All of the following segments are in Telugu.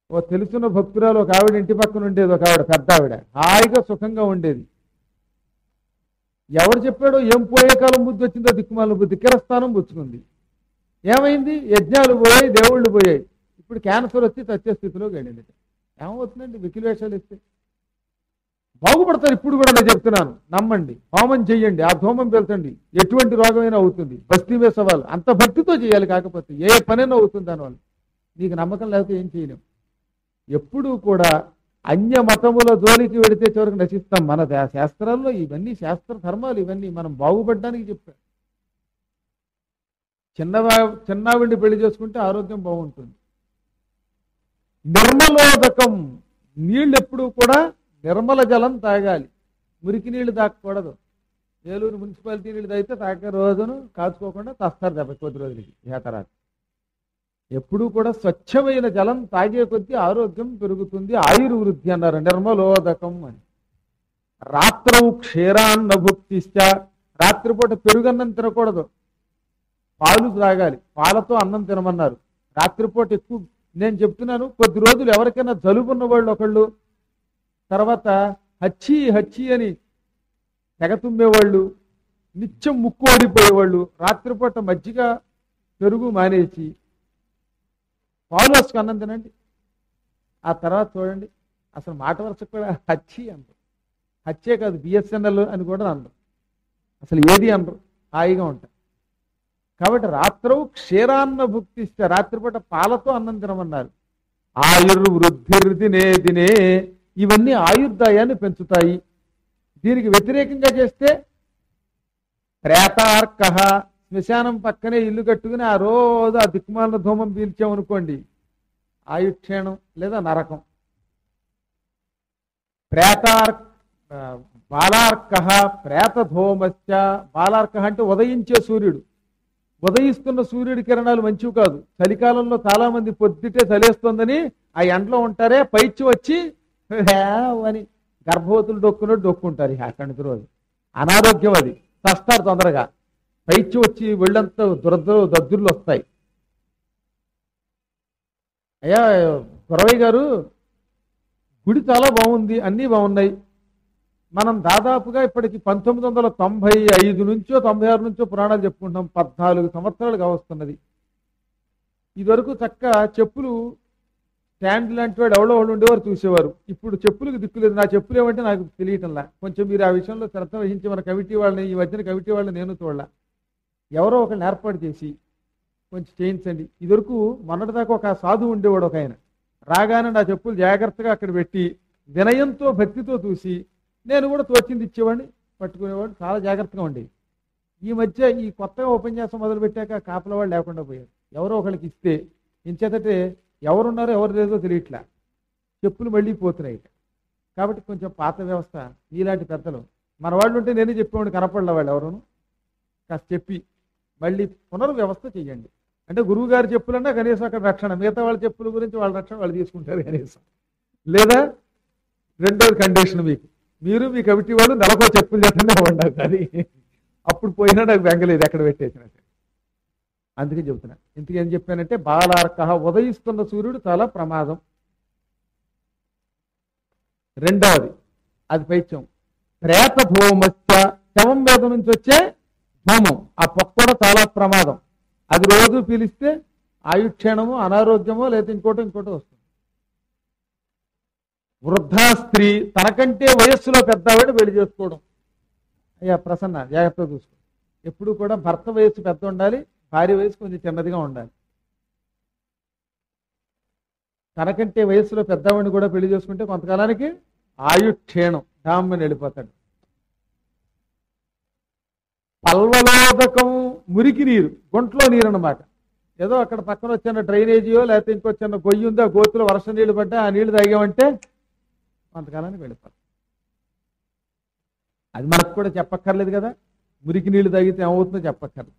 ఓ తెలుసున్న భక్తురాలు ఒక ఆవిడ ఇంటి పక్కన ఉండేది, ఒక ఆవిడ పెద్ద ఆవిడ హాయిగా సుఖంగా ఉండేది. ఎవరు చెప్పాడో ఏం పోయే కాలం బుద్ధి వచ్చిందో దిక్కుమాల బుద్ధి కిరస్థానం పుచ్చుకుంది. ఏమైంది? యజ్ఞాలు పోయాయి, దేవుళ్ళు పోయాయి. ఇప్పుడు క్యాన్సర్ వచ్చి చచ్చే స్థితిలోకి వెళ్ళింది. ఏమవుతుందండి వెకిలి వేషాలు ఇస్తే? బాగుపడతారు. ఇప్పుడు కూడా నేను చెప్తున్నాను, నమ్మండి, హోమం చెయ్యండి, ఆ ధూమం పెంచండి, ఎటువంటి రోగమైనా అవుతుంది. బస్తీ మీద సవాలు అంత భక్తితో చేయాలి. కాకపోతే ఏ పనైనా అవుతుంది దానివల్ల. నీకు నమ్మకం లేకపోతే ఏం చేయలేం. ఎప్పుడూ కూడా అన్య మతముల జోలికి వెడితే చివరికి నశిస్తాం. మన శాస్త్రాల్లో ఇవన్నీ శాస్త్ర ధర్మాలు, ఇవన్నీ మనం బాగుపడడానికి చెప్పారు. చిన్నవిడిని పెళ్లి చేసుకుంటే ఆరోగ్యం బాగుంటుంది. నిర్మలోదకం, నీళ్ళు ఎప్పుడు కూడా నిర్మల జలం తాగాలి, మురికి నీళ్లు తాగకూడదు. ఏలూరు మున్సిపాలిటీ నీళ్ళు తాగితే తాగే రోజును కాచుకోకుండా తస్తారు దెబ్బ కొద్ది రోజులకి. తర్వాత ఎప్పుడూ కూడా స్వచ్ఛమైన జలం తాగే కొద్దీ ఆరోగ్యం పెరుగుతుంది, ఆయుర్వృద్ధి అన్నారు నిర్మలోదకం అని. రాత్రౌ క్షీరాన్న భుక్తిశ్చ, రాత్రిపూట పెరుగన్నం తినకూడదు, పాలు తాగాలి, పాలతో అన్నం తినమన్నారు. రాత్రిపూట ఎక్కువ నేను చెప్తున్నాను. కొద్ది రోజులు ఎవరికైనా జలుబున్న వాళ్ళు ఒకళ్ళు, తర్వాత హచ్చి హచ్చి అని తెగ తుమ్మేవాళ్ళు, నిత్యం ముక్కు ఓడిపోయేవాళ్ళు రాత్రిపూట మజ్జిగ పెరుగు మానేసి పాలు వేసుకు అన్నం తినండి. ఆ తర్వాత చూడండి, అసలు మాట వరుసకు కూడా హచ్చి అనరు. హచ్చే కాదు, బిఎస్ఎన్ఎల్ అని కూడా అనరు, అసలు ఏది అనరు, హాయిగా ఉంటాయి. కాబట్టి రాత్రౌ క్షీరాన్న భుక్తిస్తే, రాత్రిపూట పాలతో అన్నం తినమన్నారు. ఆయుర్వృద్ధిర్దినే దినే, ఇవన్నీ ఆయుర్దాయాన్ని పెంచుతాయి. దీనికి వ్యతిరేకంగా చేస్తే ప్రేతార్క, శ్మశానం పక్కనే ఇల్లు కట్టుకుని ఆ రోజు ఆ దిక్కుమాలిన ధూమం పీల్చామనుకోండి, ఆయుక్షేణం లేదా నరకం. బాలార్క ప్రేతధూమశ్చ, బాలార్క అంటే ఉదయించే సూర్యుడు. ఉదయిస్తున్న సూర్యుడి కిరణాలు మంచివి కాదు. చలికాలంలో చాలా మంది పొద్దుటే చలేస్తుందని ఆ ఎండలో ఉంటారే, పైచి వచ్చి అని గర్భవతులు డొక్కున్నట్టు డొక్కుంటారు. అక్కడి నుంచి రోజు అనారోగ్యం, అది చస్తారు తొందరగా. పైచి వచ్చి ఒళ్ళంతా దద్దుర్లు వస్తాయి. అయ్యా గురవయ్య గారు, గుడి చాలా బాగుంది, అన్నీ బాగున్నాయి. మనం దాదాపుగా ఇప్పటికి 1995 నుంచో 96 నుంచో పురాణాలు చెప్పుకుంటాం. 14 సంవత్సరాలు కావస్తున్నది. ఇదివరకు చక్క చెప్పులు స్టాండ్ లాంటి వాడు ఎవరో వాళ్ళు ఉండేవారు, చూసేవారు. ఇప్పుడు చెప్పులకు దిక్కులేదు. నా చెప్పులు ఏమంటే నాకు తెలియటంలా. కొంచెం మీరు ఆ విషయంలో శ్రద్ధ వహించి మన కమిటీ వాళ్ళని, ఈ మధ్యన కమిటీ వాళ్ళని నేను చూడాల, ఎవరో ఒకరిని ఏర్పాటు చేసి కొంచెం చేయించండి. ఇదివరకు మొన్నటిదాకా ఒక సాధువు ఉండేవాడు, ఒక ఆయన రాగానే నా చెప్పులు జాగ్రత్తగా అక్కడ పెట్టి వినయంతో భక్తితో చూసి నేను కూడా తోచింది ఇచ్చేవాడిని, పట్టుకునేవాడు, చాలా జాగ్రత్తగా ఉండేది. ఈ మధ్య ఈ కొత్తగా ఉపన్యాసం మొదలుపెట్టాక కాపల వాళ్ళు లేకుండా పోయారు. ఎవరో ఒకరికి ఇస్తే ఇంచేతటే ఎవరున్నారో ఎవరు లేదో తెలియట్లా, చెప్పులు మళ్ళీ పోతున్నాయి. కాబట్టి కొంచెం పాత వ్యవస్థ. ఇలాంటి పెద్దలు మన వాళ్ళు ఉంటే నేనే చెప్పేవాడిని, కనపడలే వాళ్ళు ఎవరును. కాస్త చెప్పి మళ్ళీ పునర్వ్యవస్థ చెయ్యండి. అంటే గురువు గారి చెప్పులన్నా కనీసం అక్కడ రక్షణ, మిగతా వాళ్ళ చెప్పుల గురించి వాళ్ళ రక్షణ వాళ్ళు తీసుకుంటారు కనీసం. లేదా రెండోది కండిషన్, మీరు మీ కమిటీ వాళ్ళు నెలకో చెప్పులు చెప్పండి ఉండాలి. అది అప్పుడు పోయినా నాకు బెంగలేదు ఎక్కడ పెట్టేసినట్టు. అందుకే చెబుతున్నా. ఇంతకీ ఏం చెప్పానంటే, బాలార్క, ఉదయిస్తున్న సూర్యుడు చాలా ప్రమాదం. రెండవది అది పైత్యం. ప్రేత భూమస్య, శవం మీద నుంచి వచ్చే ధూమం, ఆ పొక్క కూడా చాలా ప్రమాదం. అది రోజు పీలిస్తే ఆయుక్షేణమో అనారోగ్యమో లేదా ఇంకోటో వస్తుంది. వృద్ధా స్త్రీ, తనకంటే వయస్సులో పెద్దవాడు పెళ్లి చేసుకోవడం. అయ్యా ప్రసన్న, జాగ్రత్తగా చూసుకో. ఎప్పుడు కూడా భర్త వయస్సు పెద్ద ఉండాలి, భార్య వయసు కొంచెం చిన్నదిగా ఉండాలి. తనకంటే వయస్సులో పెద్దవాడిని కూడా పెళ్లి చేసుకుంటే కొంతకాలానికి ఆయుక్షేణం, డామ్మని వెళ్ళిపోతాడు. పల్వలోదకం, మురికి నీరు, గుంట్లో నీరు అన్నమాట. ఏదో అక్కడ పక్కన వచ్చిన డ్రైనేజీయో లేకపోతే ఇంకొచ్చిన గొయ్యి ఉందో, ఆ గోతులో వర్షం నీళ్లు పడ్డా ఆ నీళ్లు తాగామంటే కొంతకాలానికి వెళ్ళిపోతాం. అది మనకు కూడా చెప్పక్కర్లేదు కదా, మురికి నీళ్లు తాగితే ఏమవుతుందో చెప్పక్కర్లేదు.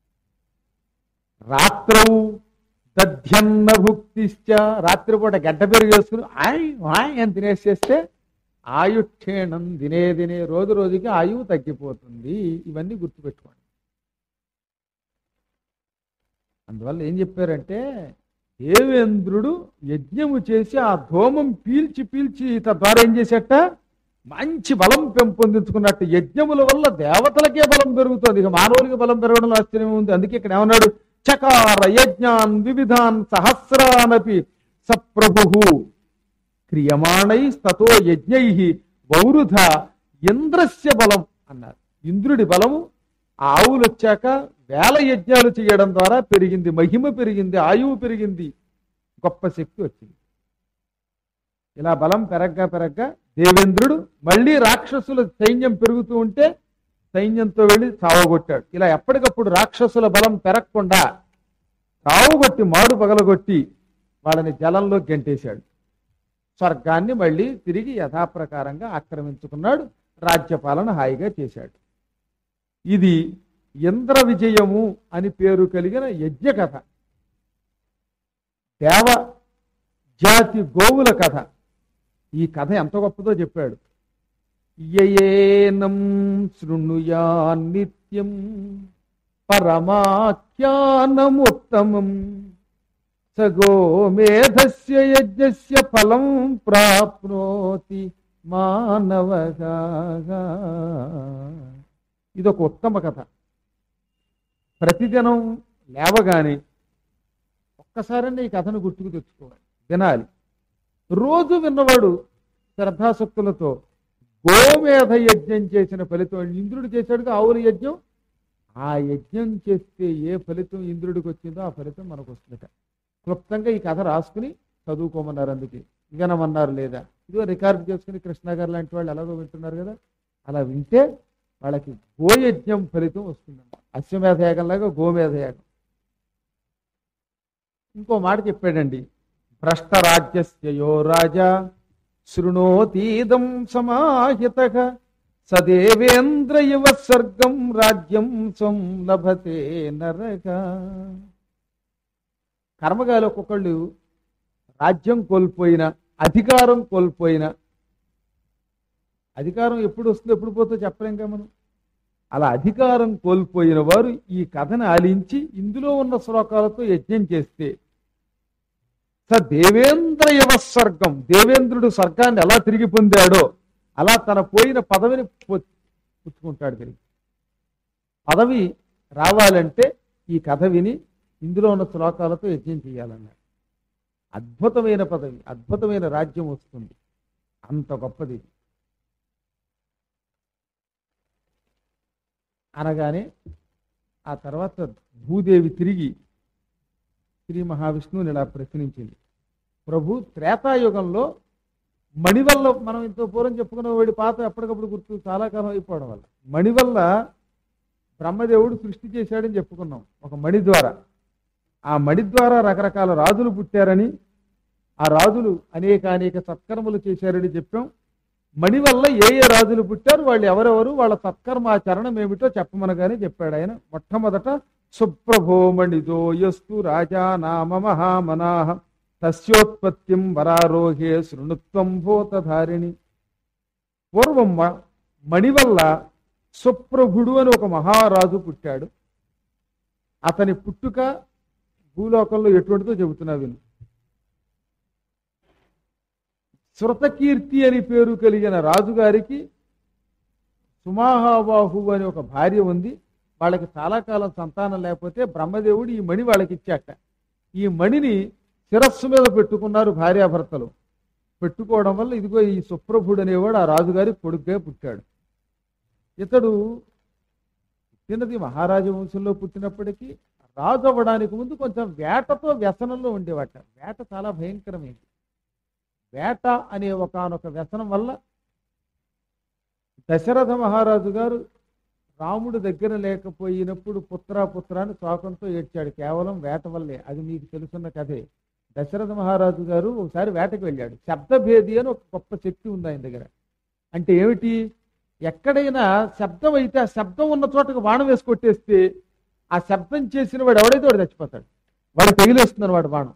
రాత్రౌ దధ్యన్న భుక్తిశ్చ, రాత్రిపూట గడ్డ పెరుగు వేసుకుని ఆయ్ అని తినేసేస్తే ఆయుక్షేణం దినే దినే, రోజు రోజుకి ఆయువు తగ్గిపోతుంది. ఇవన్నీ గుర్తుపెట్టుకోండి. అందువల్ల ఏం చెప్పారంటే, దేవేంద్రుడు యజ్ఞము చేసి ఆ ధూమం పీల్చి పీల్చి తద్వారా ఏం చేసేట మంచి బలం పెంపొందించుకున్నట్టు యజ్ఞముల వల్ల దేవతలకే బలం పెరుగుతుంది, ఇక మానవులకి బలం పెరగడం ఆశ్చర్యం ఉంది. అందుకే ఇక్కడ ఏమన్నాడు, చకార యజ్ఞాన్ వివిధాన్ సహస్రానపి సప్రభు క్రియమాణై తతో యజ్ఞై వౌరుధ ఇంద్రస్య బలం అన్నారు. ఇంద్రుడి బలము ఆవులు వచ్చాక వేల యజ్ఞాలు చేయడం ద్వారా పెరిగింది, మహిమ పెరిగింది, ఆయువు పెరిగింది, గొప్ప శక్తి వచ్చింది. ఇలా బలం పెరగ్గా పెరగ్గా దేవేంద్రుడు మళ్ళీ రాక్షసుల సైన్యం పెరుగుతూ ఉంటే సైన్యంతో వెళ్ళి చావగొట్టాడు. ఇలా ఎప్పటికప్పుడు రాక్షసుల బలం పెరగకుండా చావుగొట్టి మాడు పగలగొట్టి వాళ్ళని జలంలో గెంటేశాడు. స్వర్గాన్ని మళ్ళీ తిరిగి యథాప్రకారంగా ఆక్రమించుకున్నాడు, రాజ్యపాలన హాయిగా చేశాడు. ఇది ఇంద్ర విజయము అని పేరు కలిగిన యజ్ఞ కథ, దేవ జాతి గోవుల కథ. ఈ కథ ఎంత గొప్పదో చెప్పాడు. యయేనం శృణుయా నిత్యం పరమాఖ్యానముత్తమం సగోమేధస్య యజ్ఞస్య ఫలం ప్రాప్నోతి మానవగా. ఇదొక ఉత్తమ కథ. ప్రతిదినం లేవగానే ఒక్కసారన్నా ఈ కథను గుర్తుకు తెచ్చుకోవాలి, వినాలి. రోజు విన్నవాడు శ్రద్ధాశక్తులతో గోమేధ యజ్ఞం చేసిన ఫలితం ఇంద్రుడు చేశాడుగా ఆవుల యజ్ఞం, ఆ యజ్ఞం చేస్తే ఏ ఫలితం ఇంద్రుడికి వచ్చిందో ఆ ఫలితం మనకు వస్తుందట. క్లుప్తంగా ఈ కథ రాసుకుని చదువుకోమన్నారు, అందుకే వినమన్నారు. లేదా ఇదిగో రికార్డు చేసుకుని కృష్ణ గారు లాంటి వాళ్ళు ఎలాగో వింటున్నారు కదా, అలా వింటే వాళ్ళకి గోయజ్ఞం ఫలితం వస్తుందంట. అశ్వమేధ యాగంలాగా గోమేధ యాగం. ఇంకో మాట చెప్పాడండి, భ్రష్టరాజ్యస్యో రాజా శృణోతీదం సమాహితః సదేవేంద్ర ఇవ స్వర్గం రాజ్యం స్వం లభతే నరగా. కర్మగాలి ఒక్కొక్కళ్ళు రాజ్యం కోల్పోయిన, అధికారం కోల్పోయిన, అధికారం ఎప్పుడు వస్తుందో ఎప్పుడు పోతుందో చెప్పలేం మనం. అలా అధికారం కోల్పోయిన వారు ఈ కథను ఆలించి ఇందులో ఉన్న శ్లోకాలతో యజ్ఞం చేస్తే స దేవేంద్ర యవ స్వర్గం, దేవేంద్రుడు స్వర్గాన్ని ఎలా తిరిగి పొందాడో అలా తన పోయిన పదవిని పుచ్చుకుంటాడు తిరిగి. పదవి రావాలంటే ఈ కథ విని ఇందులో ఉన్న శ్లోకాలతో యజ్ఞం చేయాలన్నాడు. అద్భుతమైన పదవి, అద్భుతమైన రాజ్యం వస్తుంది, అంత గొప్పది. అనగానే ఆ తర్వాత భూదేవి తిరిగి శ్రీ మహావిష్ణువుని ఇలా ప్రశ్నించింది, ప్రభు త్రేతాయుగంలో మణి వల్ల, మనం ఇంత పూర్వం చెప్పుకున్న వాడి పాత ఎప్పటికప్పుడు గుర్తు చాలా కాలం అయిపోవడం వల్ల మణి వల్ల బ్రహ్మదేవుడు సృష్టి చేశాడని చెప్పుకున్నాం ఒక మణి ద్వారా. ఆ మణి ద్వారా రకరకాల రాజులు పుట్టారని, ఆ రాజులు అనేక సత్కర్మలు చేశారని చెప్పాం. మణి వల్ల ఏ ఏ రాజులు పుట్టారు, వాళ్ళు ఎవరెవరు, వాళ్ళ సత్కర్మాచరణం ఏమిటో చెప్పమనగానే చెప్పాడు ఆయన. మొట్టమొదట సుప్రభోమణిదో యస్తు రాజా నామ మహామనాహ తస్యోత్పత్తిం వరారోహే శృణుత్వం భూతధారిణి. పూర్వం మణి వల్ల సుప్రభుడు అని ఒక మహారాజు పుట్టాడు. అతని పుట్టుక భూలోకంలో ఎటువంటిదో చెబుతున్నా విను. శృతకీర్తి అని పేరు కలిగిన రాజుగారికి సుమాహాబాహు అని ఒక భార్య ఉంది. వాళ్ళకి చాలా కాలం సంతానం లేకపోతే బ్రహ్మదేవుడు ఈ మణి వాళ్ళకి ఇచ్చాట. ఈ మణిని శిరస్సు మీద పెట్టుకున్నారు భార్యాభర్తలు. పెట్టుకోవడం వల్ల ఇదిగో ఈ సుప్రభుడు అనేవాడు ఆ రాజుగారి కొడుకుగా పుట్టాడు. ఇతడు పుట్టినది మహారాజ వంశంలో పుట్టినప్పటికీ రాజు అవ్వడానికి ముందు కొంచెం వేటతో వ్యసనంలో ఉండేవాట. వేట చాలా భయంకరమైంది. వేట అనే ఒకానొక వ్యసనం వల్ల దశరథ మహారాజు గారు రాముడు దగ్గర లేకపోయినప్పుడు పుత్రాన్ని శోకంతో ఏడ్చాడు. కేవలం వేట వల్లే. అది మీకు తెలుసున్న కథే. దశరథ మహారాజు గారు ఒకసారి వేటకు వెళ్ళాడు. శబ్దభేది అని ఒక గొప్ప శక్తి ఉంది ఆయన దగ్గర. అంటే ఏమిటి, ఎక్కడైనా శబ్దం అయితే ఆ శబ్దం ఉన్న చోటకు బాణం వేసి కొట్టేస్తే ఆ శబ్దం చేసిన వాడు ఎవడైతే వాడు చచ్చిపోతాడు. వాడు తెగిలేస్తున్నాడు వాడు బాణం.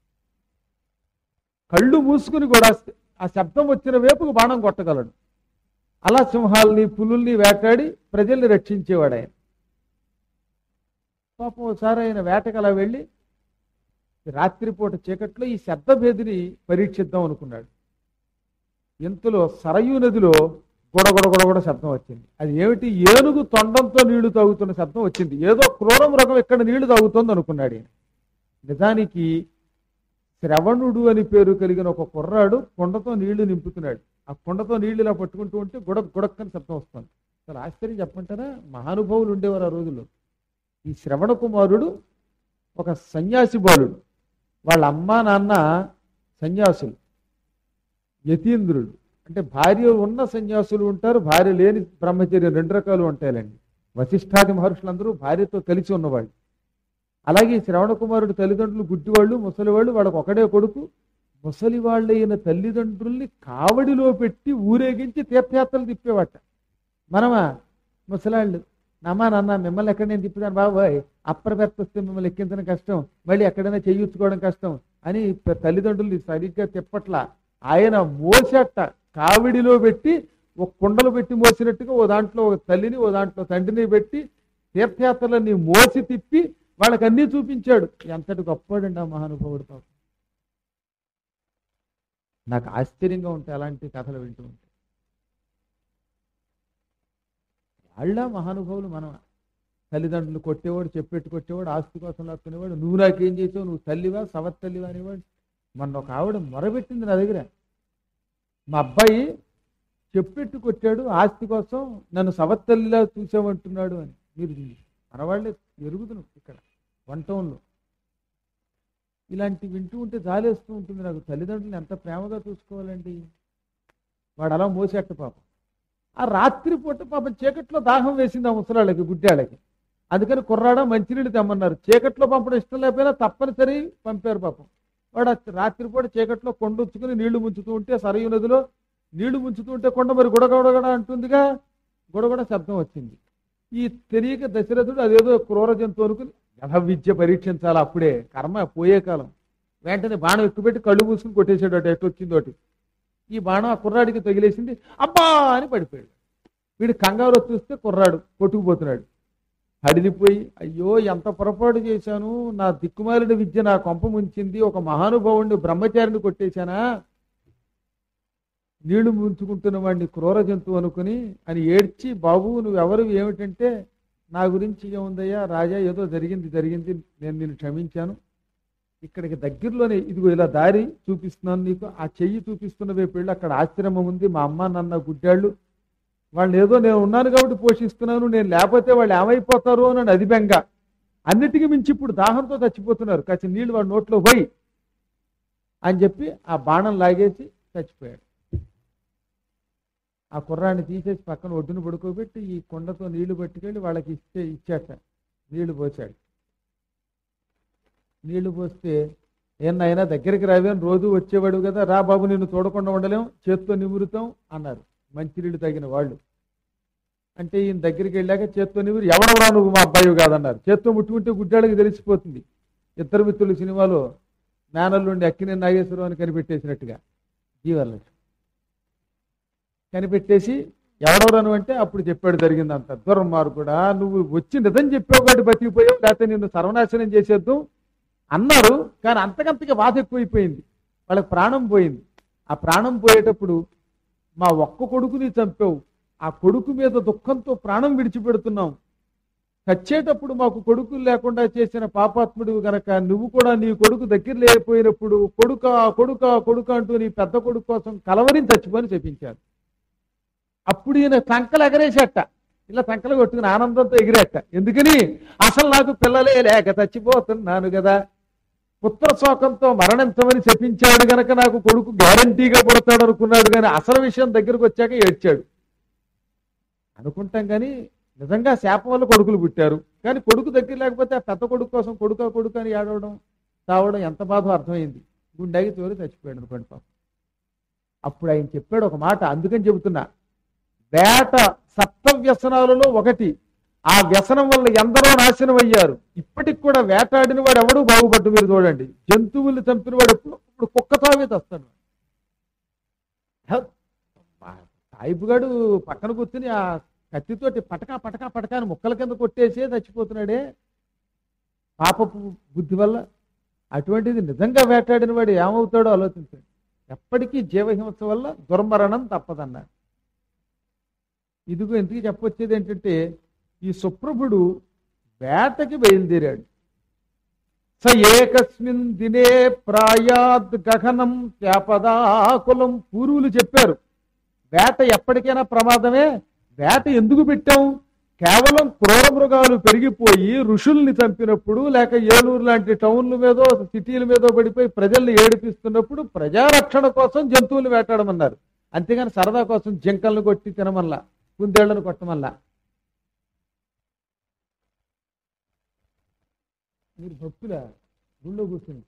కళ్ళు మూసుకుని కూడా ఆ శబ్దం వచ్చిన వైపుకు బాణం కొట్టగలడు. అలా సింహాల్ని పులుల్ని వేటాడి ప్రజల్ని రక్షించేవాడు ఆయన. పాపం ఒకసారి ఆయన వేటకు అలా వెళ్ళి రాత్రిపూట చీకట్లో ఈ శబ్దభేదిని పరీక్షిద్దాం అనుకున్నాడు. ఇంతలో సరయూ నదిలో గొడగొడ శబ్దం వచ్చింది. అది ఏమిటి? ఏనుగు తొండంతో నీళ్లు తాగుతున్న శబ్దం వచ్చింది. ఏదో క్రూర మృగం ఇక్కడ నీళ్లు తాగుతోంది అనుకున్నాడు ఈయన. నిజానికి శ్రవణుడు అని పేరు కలిగిన ఒక కుర్రాడు కుండతో నీళ్లు నింపుతున్నాడు. ఆ కుండతో నీళ్లు ఇలా పట్టుకుంటూ ఉంటే గుడక్కని శబ్దం వస్తుంది. అసలు ఆశ్చర్యం చెప్పమంటారా, మహానుభావులు ఉండేవారు ఆ రోజుల్లో. ఈ శ్రవణ కుమారుడు ఒక సన్యాసి బాలుడు. వాళ్ళ అమ్మా నాన్న సన్యాసులు, యతీంద్రుడు. అంటే భార్య ఉన్న సన్యాసులు ఉంటారు, భార్య లేని బ్రహ్మచర్యం, 2 రకాలు ఉంటాయండి. వశిష్ఠాది మహర్షులందరూ భార్యతో కలిసి ఉన్నవాళ్ళు. అలాగే శ్రవణ కుమారుడు తల్లిదండ్రులు గుడ్డివాళ్ళు, ముసలివాళ్ళు. వాళ్ళకు ఒకడే కొడుకు. ముసలి వాళ్ళైన తల్లిదండ్రుల్ని కావడిలో పెట్టి ఊరేగించి తీర్థయాత్రలు తిప్పేవాట. మనమా ముసలాళ్ళు, నమ్మా నాన్న మిమ్మల్ని ఎక్కడ నేను తిప్పుతాను బాబాయ్, అప్రబెత్త వస్తే మిమ్మల్ని ఎక్కించడం కష్టం, మళ్ళీ ఎక్కడైనా చేయించుకోవడం కష్టం అని తల్లిదండ్రులు సరిగ్గా తిప్పట్లా. ఆయన మోసేట కావిడిలో పెట్టి ఒక కుండలు పెట్టి మోసినట్టుగా ఓ దాంట్లో ఒక తల్లిని, ఓ దాంట్లో తండ్రిని పెట్టి తీర్థయాత్రలన్నీ మోసి తిప్పి వాళ్ళకి అన్నీ చూపించాడు. ఎంతటి గొప్పవాడండి ఆ మహానుభావుడు. పాపం నాకు ఆశ్చర్యంగా ఉంటాయి అలాంటి కథలు వింటూ ఉంటాయి. వాళ్ళ మహానుభావులు మనం. తల్లిదండ్రులు కొట్టేవాడు, చెప్పెట్టు కొట్టేవాడు, ఆస్తి కోసం లాక్కునేవాడు. నువ్వు నాకేం చేసావు, నువ్వు తల్లివా సవత్ తల్లివా అనేవాడు. మొన్న ఒక ఆవిడ మొరబెట్టింది నా దగ్గర, మా అబ్బాయి చెప్పెట్టు కొట్టాడు, ఆస్తి కోసం నన్ను సవత్తల్లిలా చూసామంటున్నాడు అని. మీరు మనవాళ్ళే ఎరుగుతున్నాం ఇక్కడ 1 టౌన్లో. ఇలాంటి వింటూ ఉంటే జాలేస్తూ ఉంటుంది నాకు. తల్లిదండ్రులు ఎంత ప్రేమగా చూసుకోవాలండి. వాడు అలా మోసేట పాపం. ఆ రాత్రిపూట పాపం చీకట్లో దాహం వేసింది ఆ ముసలాళ్ళకి, గుడ్డాళ్ళకి. అందుకని కుర్రాడ మంచినీళ్ళు తెమ్మన్నారు. చీకట్లో పంపడం ఇష్టం లేకపోయినా తప్పనిసరి పంపారు పాపం. వాడు రాత్రిపూట చీకట్లో కొండొచ్చుకుని నీళ్లు ముంచుతూ ఉంటే, సరయూ నదిలో నీళ్లు ముంచుతూ ఉంటే కొండ మరి గుడగొడగడ అంటుందిగా, గుడగొడ శబ్దం వచ్చింది. ఈ తెలియక దశరథుడు అదేదో క్రూర జంతువు అనుకుని విద్య పరీక్షించాలి. అప్పుడే కర్మ పోయే కాలం. వెంటనే బాణం ఎక్కుపెట్టి కళ్ళు మూసుకుని కొట్టేశాడు. అటు ఎటు వచ్చిందోటి. ఈ బాణం ఆ కుర్రాడికి తగిలేసింది. అబ్బా అని పడిపోయాడు. వీడు కంగారు చూస్తే కుర్రాడు కొట్టుకుపోతున్నాడు. అడిలిపోయి అయ్యో ఎంత పొరపాటు చేశాను, నా దిక్కుమాలిన విద్య నా కొంప ముంచింది, ఒక మహానుభావుడిని బ్రహ్మచారిని కొట్టేశానా, నీళ్లు ముంచుకుంటున్న వాడిని క్రూర జంతువు అనుకుని అని ఏడ్చి, బాబు నువ్వెవరు ఏమిటంటే, నా గురించి ఏముందయ్యా రాజా, ఏదో జరిగింది నేను నిన్ను క్షమించాను. ఇక్కడికి దగ్గరలోనే ఇదిగో ఇలా దారి చూపిస్తున్నాను నీకు, ఆ చెయ్యి చూపిస్తున్న వైపు వెళ్ళి అక్కడ ఆశ్రమం ఉంది, మా అమ్మ నాన్న గుడ్డాళ్ళు, వాళ్ళు ఏదో నేను ఉన్నాను కాబట్టి పోషిస్తున్నాను, నేను లేకపోతే వాళ్ళు ఏమైపోతారు అని అది బెంగ. అన్నిటికీ మించి ఇప్పుడు దాహంతో చచ్చిపోతున్నారు, కాస్త నీళ్ళు వాడి నోట్లో పోయి అని చెప్పి ఆ బాణం లాగేసి చచ్చిపోయాడు. ఆ కుర్రాన్ని తీసేసి పక్కన ఒడ్డును పడుకోబెట్టి ఈ కొండతో నీళ్లు పట్టుకెళ్ళి వాళ్ళకి ఇచ్చాట. నీళ్లు పోసాడు. నీళ్లు పోస్తే ఏన్నైనా దగ్గరికి రావేని రోజు వచ్చేవాడు కదా, రా బాబు నిన్ను చూడకుండా ఉండలేం, చేత్తో నిమురుతాం అన్నారు మంచినీళ్ళు తగిన వాళ్ళు. అంటే ఈయన దగ్గరికి వెళ్ళాక చేత్తో నిమురు, ఎవడవరా నువ్వు మా అబ్బాయి కాదన్నారు. చేత్తో ముట్టుకుంటే గుడ్డాళ్ళకి తెలిసిపోతుంది. ఇద్దరు మిత్రులు సినిమాలో మేనల్లుండి అక్కినేని నాగేశ్వరరావు అని కనిపెట్టేసినట్టుగా జీవలక్ష్మి కనిపెట్టేసి ఎవడెవరను అంటే అప్పుడు చెప్పాడు జరిగిందంత. దుర్మార్గుడా, నువ్వు వచ్చి నిజం చెప్పావు కాబట్టి బతికిపోయావు, లేకపోతే నిన్ను సర్వనాశనం చేసేద్దాం అన్నారు. కానీ అంతకంతకి బాధ ఎక్కువైపోయింది, వాళ్ళకి ప్రాణం పోయింది. ఆ ప్రాణం పోయేటప్పుడు మా ఒక్క కొడుకుని చంపావు, ఆ కొడుకు మీద దుఃఖంతో ప్రాణం విడిచిపెడుతున్నాం, చచ్చేటప్పుడు మాకు కొడుకులు లేకుండా చేసిన పాపాత్ముడు గనక నువ్వు కూడా నీ కొడుకు దగ్గర లేకపోయినప్పుడు కొడుక కొడుక కొడుక అంటూ నీ పెద్ద కొడుకు కోసం కలవరిని చచ్చిపోని చెప్పించారు. అప్పుడు ఈయన సంకలు ఎగరేసేట, ఇలా సంకలు కొట్టుకుని ఆనందంతో ఎగిరేట. ఎందుకని, అసలు నాకు పిల్లలే లేక చచ్చిపోతున్నాను కదా, పుత్ర శోకంతో మరణించమని చెప్పించాడు గనక నాకు కొడుకు గ్యారంటీగా పుడతాడు అనుకున్నాడు. కానీ అసలు విషయం దగ్గరకు వచ్చాక ఏడ్చాడు అనుకుంటాం. కానీ నిజంగా శాపం వల్ల కొడుకులు పుట్టారు. కానీ కొడుకు దగ్గర లేకపోతే ఆ పెద్ద కొడుకు కోసం కొడుకు అని ఏడవడం తావడం ఎంత బాధో అర్థమైంది. గుండెకి తోరి చచ్చిపోయాడు అనుకోండి పాపం. అప్పుడు ఆయన చెప్పాడు ఒక మాట, అందుకని చెబుతున్నా, వేట సప్త వ్యసనాలలో ఒకటి. ఆ వ్యసనం వల్ల ఎందరో నాశనం అయ్యారు. ఇప్పటికి కూడా వేటాడిన వాడు ఎవడూ బాగుపడ్డు. మీరు చూడండి, జంతువుల్ని చంపిన వాడు ఇప్పుడు కుక్క తావే తెస్తాడు. సాయిబుగాడు పక్కన కూర్చుని ఆ కత్తితోటి పటకా పటకా పటకా అని ముక్కల కింద కొట్టేసే చచ్చిపోతున్నాడే పాపపు బుద్ధి వల్ల. అటువంటిది నిజంగా వేటాడిన వాడు ఏమవుతాడో ఆలోచించండి. ఎప్పటికీ జీవహింస వల్ల దుర్మరణం తప్పదన్నారు. ఇదిగో ఎందుకు చెప్పొచ్చేది ఏంటంటే, ఈ సుప్రభుడు వేటకి బయలుదేరాడు. స ఏకస్మిన్ దినే ప్రాయాద్ గగనం త్యాపదాకులం. పూర్వులు చెప్పారు వేట ఎప్పటికైనా ప్రమాదమే. వేట ఎందుకు పెట్టాం? కేవలం క్రూర మృగాలు పెరిగిపోయి ఋషుల్ని చంపినప్పుడు, లేక ఏలూరు లాంటి టౌన్ల మీదో సిటీల మీదో పడిపోయి ప్రజల్ని ఏడిపిస్తున్నప్పుడు ప్రజారక్షణ కోసం జంతువులు వేటాడమన్నారు. అంతేగాని సరదా కోసం జింకలను కొట్టి తినమల్లా, కుందేళ్లను కొట్టమల్లా. మీరు భక్తులా గుళ్ళో కూర్చుని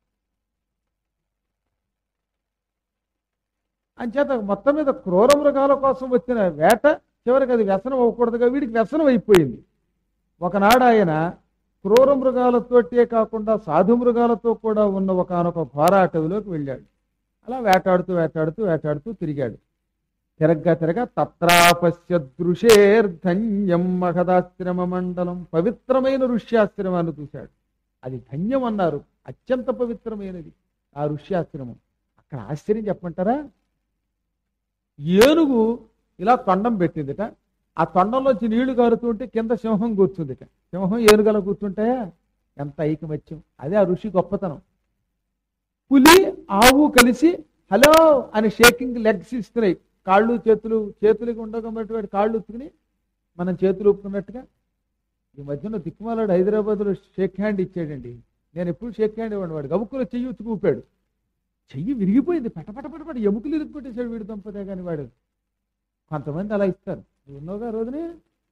అంచేత మొత్తం మీద క్రూర మృగాల కోసం వచ్చిన వేట చివరికి అది వ్యసనం అవ్వకూడదుగా, వీడికి వ్యసనం అయిపోయింది. ఒకనాడు ఆయన క్రూర మృగాలతోటే కాకుండా సాధు మృగాలతో కూడా ఉన్న ఒకానొక ఘోర అటవిలోకి వెళ్ళాడు. అలా వేటాడుతూ వేటాడుతూ వేటాడుతూ తిరిగాడు. తిరగ్గా తత్రాపశ్యదృశేర్ధన్యం మహదాశ్రమ మండలం. పవిత్రమైన ఋష్యాశ్రమాన్ని చూశాడు. అది ధన్యం అన్నారు, అత్యంత పవిత్రమైనది ఆ ఋష్యాశ్రమం. అక్కడ ఆశ్చర్యం చెప్పమంటారా? ఏనుగు ఇలా తొండం పెట్టిందిట. ఆ తొండంలోంచి నీళ్లు కారుతుంటే కింద సింహం కూర్చుందిట. సింహం ఏనుగల కూర్చుంటాయా? ఎంత ఐకమత్యం! అదే ఆ ఋషి గొప్పతనం. పులి ఆవు కలిసి హలో అని షేకింగ్ లెగ్స్ ఇస్తున్నాయి. కాళ్ళు చేతులకి ఉండకపోతే వాడి కాళ్ళు ఉత్తుకుని మనం చేతులు ఊపుకున్నట్టుగా. ఈ మధ్యన దిక్కుమాలాడు హైదరాబాద్లో షేక్ హ్యాండ్ ఇచ్చాడండి. నేను ఎప్పుడు షేక్ హ్యాండ్ ఇవ్వండి. వాడు గబుక్కులో చెయ్యి ఉత్తుకు ఊపాడు. చెయ్యి విరిగిపోయింది. పటపట ఎముకలు ఇరుక్కుపెట్టేశాడు వీడి దంపతే. కానీ వాడు కొంతమంది అలా ఇస్తారు. ఉన్నోగా రోజునే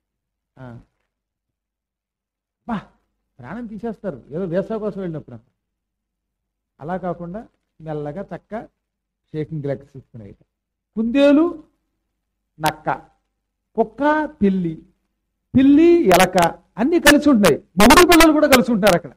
బా ప్రాణం తీసేస్తారు ఏదో వేసా కోసం వెళ్ళినప్పుడు. అలా కాకుండా మెల్లగా చక్క షేకింగ్ లెగ్స్ ఇస్తున్నాయి. కుందేలు నక్క, కుక్క పిల్లి, పిల్లి ఎలక అన్నీ కలిసి ఉంటున్నాయి. మొగుడు పిల్లలు కూడా కలిసి ఉంటారు అక్కడ.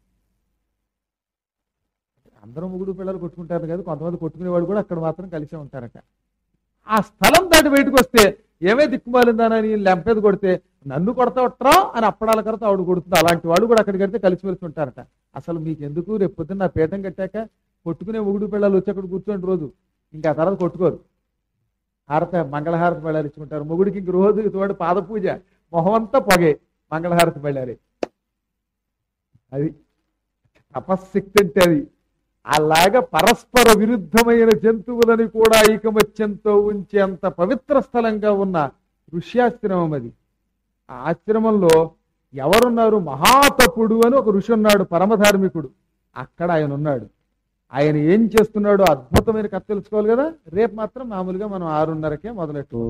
అందరూ మొగుడు పిల్లలు కొట్టుకుంటారు కదా, కొంతమంది కొట్టుకునేవాడు కూడా అక్కడ మాత్రం కలిసే ఉంటారట. ఆ స్థలం దాటి బయటకు వస్తే ఏమే దిక్కుమాలిందానని లెంపేది కొడితే నన్ను కొడతావట్రా అని అప్పడాల కరత ఆవిడ కొడుతుంది. అలాంటి వాడు కూడా అక్కడికి వెళ్తే కలిసి వెళ్తూ ఉంటారట. అసలు మీకు ఎందుకు? రేపు పొద్దున్న నా పీఠం కట్టాక కొట్టుకునే మొగుడు పిల్లలు వచ్చి అక్కడ కూర్చోండి రోజు. ఇంకా తర్వాత కొట్టుకోరు. మంగళహారతి బళ్ళారు ఇచ్చుకుంటారు. మొగుడికి ఇంక రోజు తోడు పాదపూజ, మొహమంతా పొగే, మంగళహారతి బళ్ళారి. అది తపశ్శక్తి అంటే అది. అలాగా పరస్పర విరుద్ధమైన జంతువులని కూడా ఐకమత్యంతో ఉంచేంత పవిత్ర స్థలంగా ఉన్న ఋష్యాశ్రమం అది. ఆ ఆశ్రమంలో ఎవరున్నారు? మహాతపుడు అని ఒక ఋషి ఉన్నాడు, పరమధార్మికుడు. అక్కడ ఆయన ఉన్నాడు. ఆయన ఏం చేస్తున్నాడో అద్భుతమైన కథ తెలుసుకోవాలి కదా. రేపు మాత్రం మామూలుగా మనం 6:30కే మొదలెట్టు.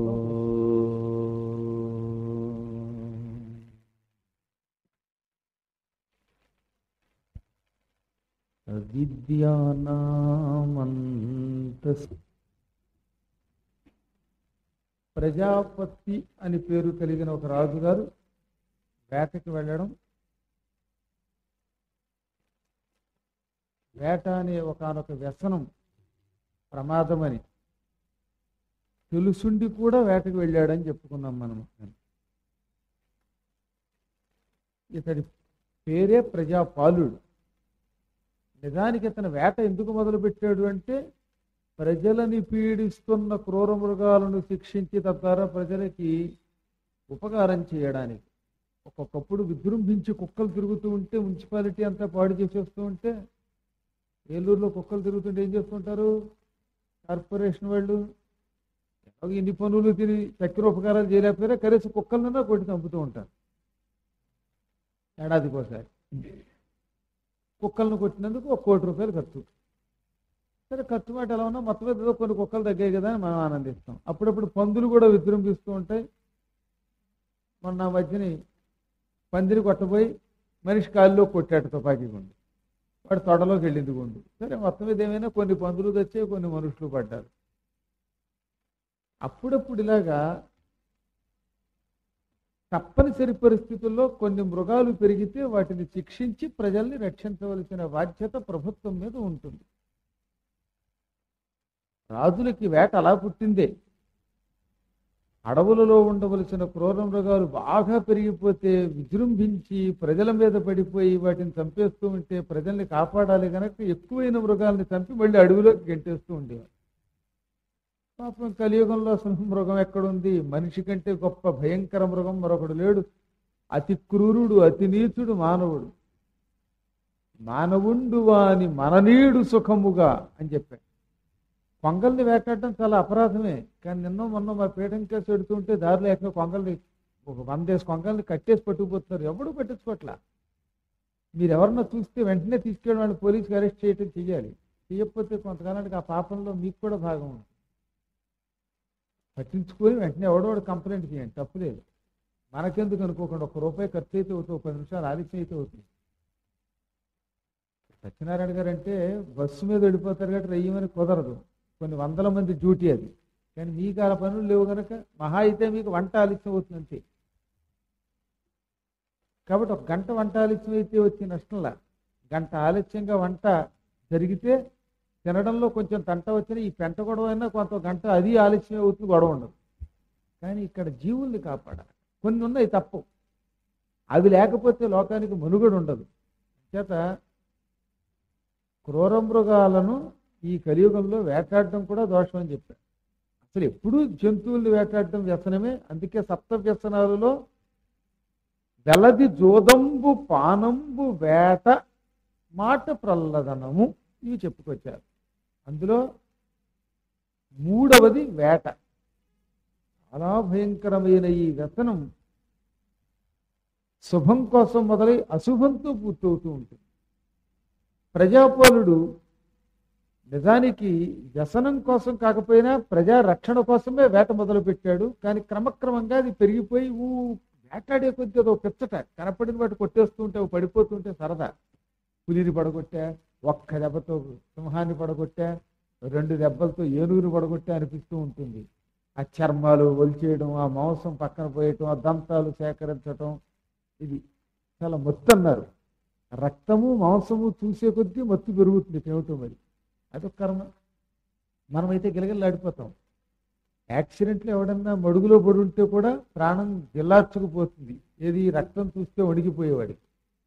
ప్రజాపతి అని పేరు కలిగిన ఒక రాజుగారు వేటకి వెళ్ళడం, వేట అనే ఒకనొక వ్యసనం ప్రమాదమని తెలుసుండి కూడా వేటకి వెళ్ళాడని చెప్పుకున్నాం మనం. ఇతడి పేరే ప్రజాపాలుడు. నిజానికి ఇతను వేట ఎందుకు మొదలుపెట్టాడు అంటే, ప్రజలని పీడిస్తున్న క్రూర మృగాలను శిక్షించి తద్వారా ప్రజలకి ఉపకారం చేయడానికి. ఒక్కొక్కప్పుడు విజృంభించి కుక్కలు తిరుగుతూ ఉంటే మున్సిపాలిటీ అంతా పాడు చేసేస్తూ ఉంటే, ఏలూరులో కుక్కలు తిరుగుతుంటే ఏం చేస్తుంటారు కార్పొరేషన్ వాళ్ళు? ఇన్ని పనులు తిని చక్కెర ఉపకారాలు చేయలేకపోయారా కనీసం కుక్కలన్నా కొట్టి చంపుతూ ఉంటారు ఏడాదికోసారి. కుక్కలను కొట్టినందుకు ₹1 కోటి ఖర్చు. సరే, ఖర్చు మాట ఎలా ఉన్నా మొత్తం ఏదో కొన్ని కుక్కలు తగ్గాయి కదా అని మనం ఆనందిస్తాం. అప్పుడప్పుడు పందులు కూడా విజృంభిస్తూ ఉంటాయి. మొన్న మధ్యని పందిని కొట్టబోయి మనిషి కాల్లో కొట్టాడు తుపాకీ గుండు. వాడు తొడలోకి వెళ్ళింది గుండు. సరే, మొత్తం మీద ఏమైనా కొన్ని పందులు తెచ్చాయి, కొన్ని మనుషులు పడ్డారు. అప్పుడప్పుడు ఇలాగా తప్పనిసరి పరిస్థితుల్లో కొన్ని మృగాలు పెరిగితే వాటిని శిక్షించి ప్రజల్ని రక్షించవలసిన బాధ్యత ప్రభుత్వం మీద ఉంటుంది. రాజులకి వేట అలా పుట్టిందే. అడవులలో ఉండవలసిన క్రూర మృగాలు బాగా పెరిగిపోతే విజృంభించి ప్రజల మీద పడిపోయి వాటిని చంపేస్తూ ఉంటే ప్రజల్ని కాపాడాలి కనుక ఎక్కువైన మృగాల్ని చంపి మళ్ళీ అడవిలోకి గెంటేస్తూ ఉండేవారు. పాపం కలియుగంలో అసలు మృగం ఎక్కడుంది? మనిషి కంటే గొప్ప భయంకర మృగం మరొకడు లేడు. అతి క్రూరుడు, అతి నీచుడు మానవుడు. మానవుండు వాని మననీడు సుఖముగా అని చెప్పాడు. కొంగల్ని వేటాడటం చాలా అపరాధమే. కానీ నిన్న మొన్న మా పీఠం కేసు పెడుతుంటే దారిలో ఎక్కడ కొంగల్ని ఒక 100 కొంగల్ని కట్టేసి పట్టుకుపోతున్నారు. ఎవడు పట్టించుకోవట్లా. మీరు ఎవరన్నా చూస్తే వెంటనే తీసుకెళ్ళి వాళ్ళని పోలీసుకి అరెస్ట్ చేయటం చెయ్యాలి. చేయకపోతే కొంతకాలానికి ఆ పాపంలో మీకు కూడా భాగం ఉంది. పట్టించుకొని వెంటనే ఎవడోడు కంప్లైంట్ చేయండి, తప్పులేదు. మనకెందుకు అనుకోకుండా ₹1 ఖర్చు అయితే అవుతుంది, 10 నిమిషాలు ఆలస్యం అయితే అవుతుంది. సత్యనారాయణ గారు అంటే బస్సు మీద వెళ్ళిపోతారు కాబట్టి రెయ్యమని కుదరదు. కొన్ని వందల మంది డ్యూటీ అది. కానీ మీకు ఆ పనులు లేవు కనుక మహా అయితే మీకు వంట ఆలస్యం అవుతుంది అంతే. కాబట్టి 1 గంట వంట ఆలస్యం అయితే వచ్చే నష్టంలా, గంట ఆలస్యంగా వంట జరిగితే తినడంలో కొంచెం తంట వచ్చినా ఈ పెంట గొడవ అయినా కొంత గంట అది ఆలస్యం అవుతుంది, గొడవ ఉండదు. కానీ ఇక్కడ జీవుల్ని కాపాడాలి. కొన్ని ఉన్నాయి తప్పు, అవి లేకపోతే లోకానికి మనుగడ ఉండదు. చేత క్రూర మృగాలను ఈ కలియుగంలో వేటాడటం కూడా దోషం అని చెప్పారు. అసలు ఎప్పుడూ జంతువుల్ని వేటాడటం వ్యసనమే. అందుకే సప్త వ్యసనాలలో వెలది జోదంబు పానంబు వేట మాట ప్రల్లదనము ఇవి చెప్పుకొచ్చారు. అందులో 3వది వేట. చాలా భయంకరమైన ఈ వ్యసనం శుభం కోసం మొదలై అశుభంతో పూర్తవుతూ ఉంటుంది. ప్రజాపాలుడు నిజానికి వ్యసనం కోసం కాకపోయినా ప్రజా రక్షణ కోసమే వేట మొదలుపెట్టాడు. కానీ క్రమక్రమంగా అది పెరిగిపోయి వేటాడే కొద్దీ అదో పిచ్చట. కనపడిన వాటి కొట్టేస్తూ ఉంటే పడిపోతుంటే సరదా. పులిని పడగొట్టా, ఒక్క దెబ్బతో సింహాన్ని పడగొట్టా, 2 దెబ్బలతో ఏనుగుని పడగొట్టా అనిపిస్తూ ఉంటుంది. ఆ చర్మాలు ఒలిచేయడం, ఆ మాంసం పక్కన పోయటం, ఆ దంతాలు సేకరించటం, ఇది చాలా మత్తు అన్నారు. రక్తము మాంసము చూసే కొద్దీ మత్తు పెరుగుతుంది. ఏమిటో మరి అదొక కర్మ. మనమైతే గిలగిల్లాడిపోతాం. యాక్సిడెంట్లో ఎవడన్నా మడుగులో పడి ఉంటే కూడా ప్రాణం జిల్లార్చుకుపోతుంది. ఏది రక్తం చూస్తే వణికిపోయేవాడికి.